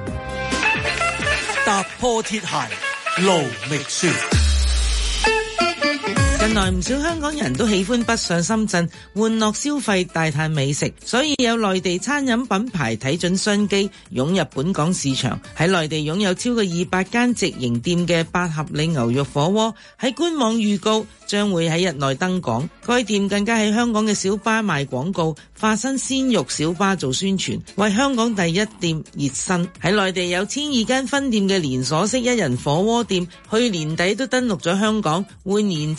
S12: 踏破鐵鞋路未雪。
S3: 近來唔少香港人都喜歡北上深圳玩樂消費、大嘆美食，所以有內地餐飲品牌睇準商機，湧入本港市場。喺內地擁有超過二百間直營店嘅八合里牛肉火鍋，喺官網預告將會喺日內登港。該店更加喺香港嘅小巴賣廣告，化身鮮肉小巴做宣傳，為香港第一店熱身。喺內地有千二間分店嘅連鎖式一人火鍋店，去年底都登陸咗香港。換言之，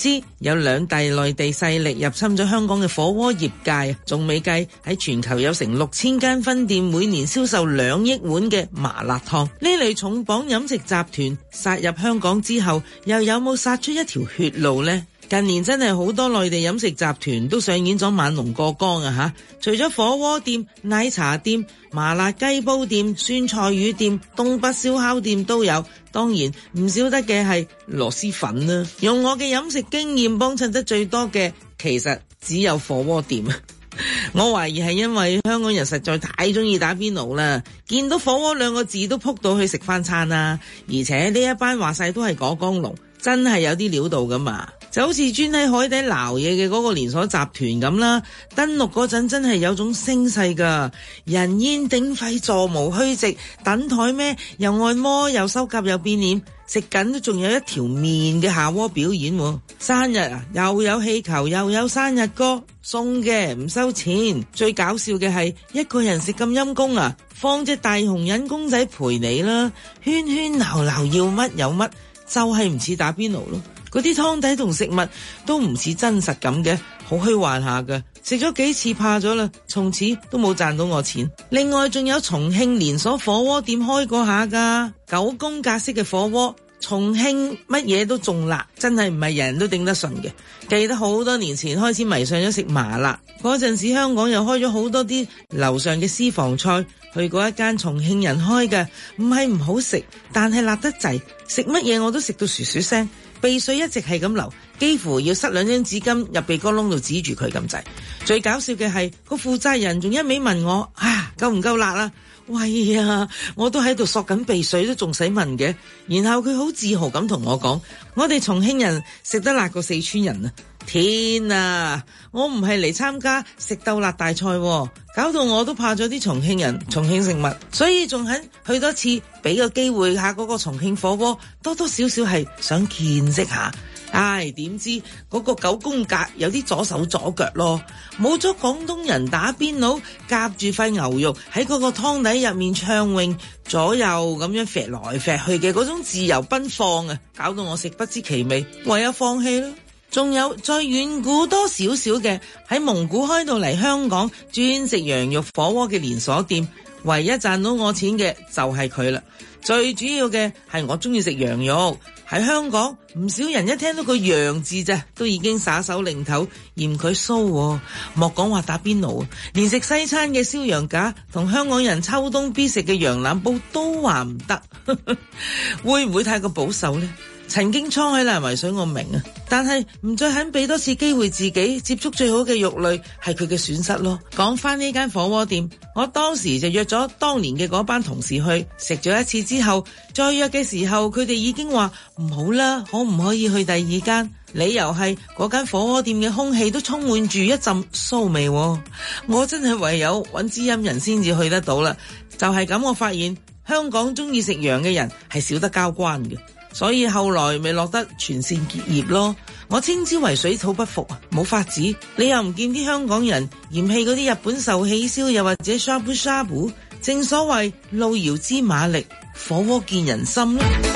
S3: 有兩大內地勢力入侵咗香港嘅火鍋業界，仲未計喺全球有成六千間分店，每年銷售兩億碗嘅麻辣燙。呢類重磅飲食集團殺入香港之後，又有冇殺出一條血路呢？近年真係好多內地飲食集團都上演咗猛龍過江啊吓！除咗火鍋店、奶茶店、麻辣雞煲店、酸菜魚店、東北燒烤店都有，當然唔少得嘅係螺螄粉啦。用我嘅飲食經驗幫襯得最多嘅，其實只有火鍋店。我懷疑係因為香港人實在太中意打邊爐啦，見到火鍋兩個字都撲到去食翻餐啦，而且呢一班話晒都係果江龍，真係有啲料到噶嘛。就好似專喺海底撈嘢嘅嗰個連鎖集團咁啦，登陸嗰陣真係有種聲勢噶，人煙鼎沸，座無虛席，等台咩又按摩又修甲又變臉，食緊都仲有一條面嘅下鍋表演。生日啊，又有氣球又有生日歌，送嘅唔收錢。最搞笑嘅係一個人食咁陰功啊，放隻大紅人公仔陪你啦，圈圈鬧鬧要乜有乜，就係唔似打邊爐咯。嗰啲湯底同食物都唔似真實咁嘅，好虛幻下嘅。食咗幾次怕咗啦，從此都冇賺到我錢。另外仲有重慶連鎖火鍋店開過下噶，九宮格式嘅火鍋，重慶乜嘢都重辣，真係唔係人人都頂得順嘅。記得好多年前開始迷上咗食麻辣，嗰陣時香港又開咗好多啲樓上嘅私房菜，去過一間重慶人開嘅，唔係唔好食，但係辣得滯，食乜嘢我都食到噓噓聲。鼻水一直係咁流，幾乎要塞兩張紙巾入鼻哥窿度指住佢咁滯。最搞笑嘅係個負責人仲一味問我啊，夠唔夠辣啊？喂呀，我都喺度索緊鼻水都仲使問嘅。然後佢好自豪咁同我講，我哋重慶人食得辣過四川人啊！天啊，我唔係嚟參加食鬥辣大賽，搞到我都怕咗啲重慶人、重慶食物，所以仲肯去多次，俾個機會下嗰個重慶火鍋，多多少少係想見識下。唉，點知嗰個九宮格有啲左手左腳咯，冇咗廣東人打邊爐夾住塊牛肉喺嗰個湯底入面暢泳，左右咁樣揈來揈去嘅嗰種自由奔放啊，搞到我食不知其味，唯有放棄咯。仲有再遠古多少少嘅，喺蒙古開到嚟香港專食羊肉火鍋嘅連鎖店，唯一賺到我錢嘅就係佢啦。最主要嘅係我中意食羊肉，喺香港唔少人一聽到個羊字咋，都已經耍手擰頭嫌佢騷，莫講話打邊爐，連食西餐嘅燒羊架同香港人秋冬必食嘅羊腩煲都話唔得，會唔會太過保守呢？曾經滄海難為水我明啊，但係唔再肯俾多次機會自己接觸最好嘅肉類係佢嘅損失咯。講翻呢間火鍋店，我當時就約咗當年嘅嗰班同事去食咗一次之後，再約嘅時候佢哋已經話唔好啦，可唔可以去第二間？理由係嗰間火鍋店嘅空氣都充滿住一陣騷味，我真係唯有揾知音人先至去得到啦。就係咁，我發現香港中意食羊嘅人係少得交關嘅。所以後來咪落得全線結業咯。我稱之為水土不服啊，冇法子。你又唔見啲香港人嫌棄嗰啲日本壽喜燒，又或者 shabu shabu。正所謂路遙知馬力，火鍋見人心咯。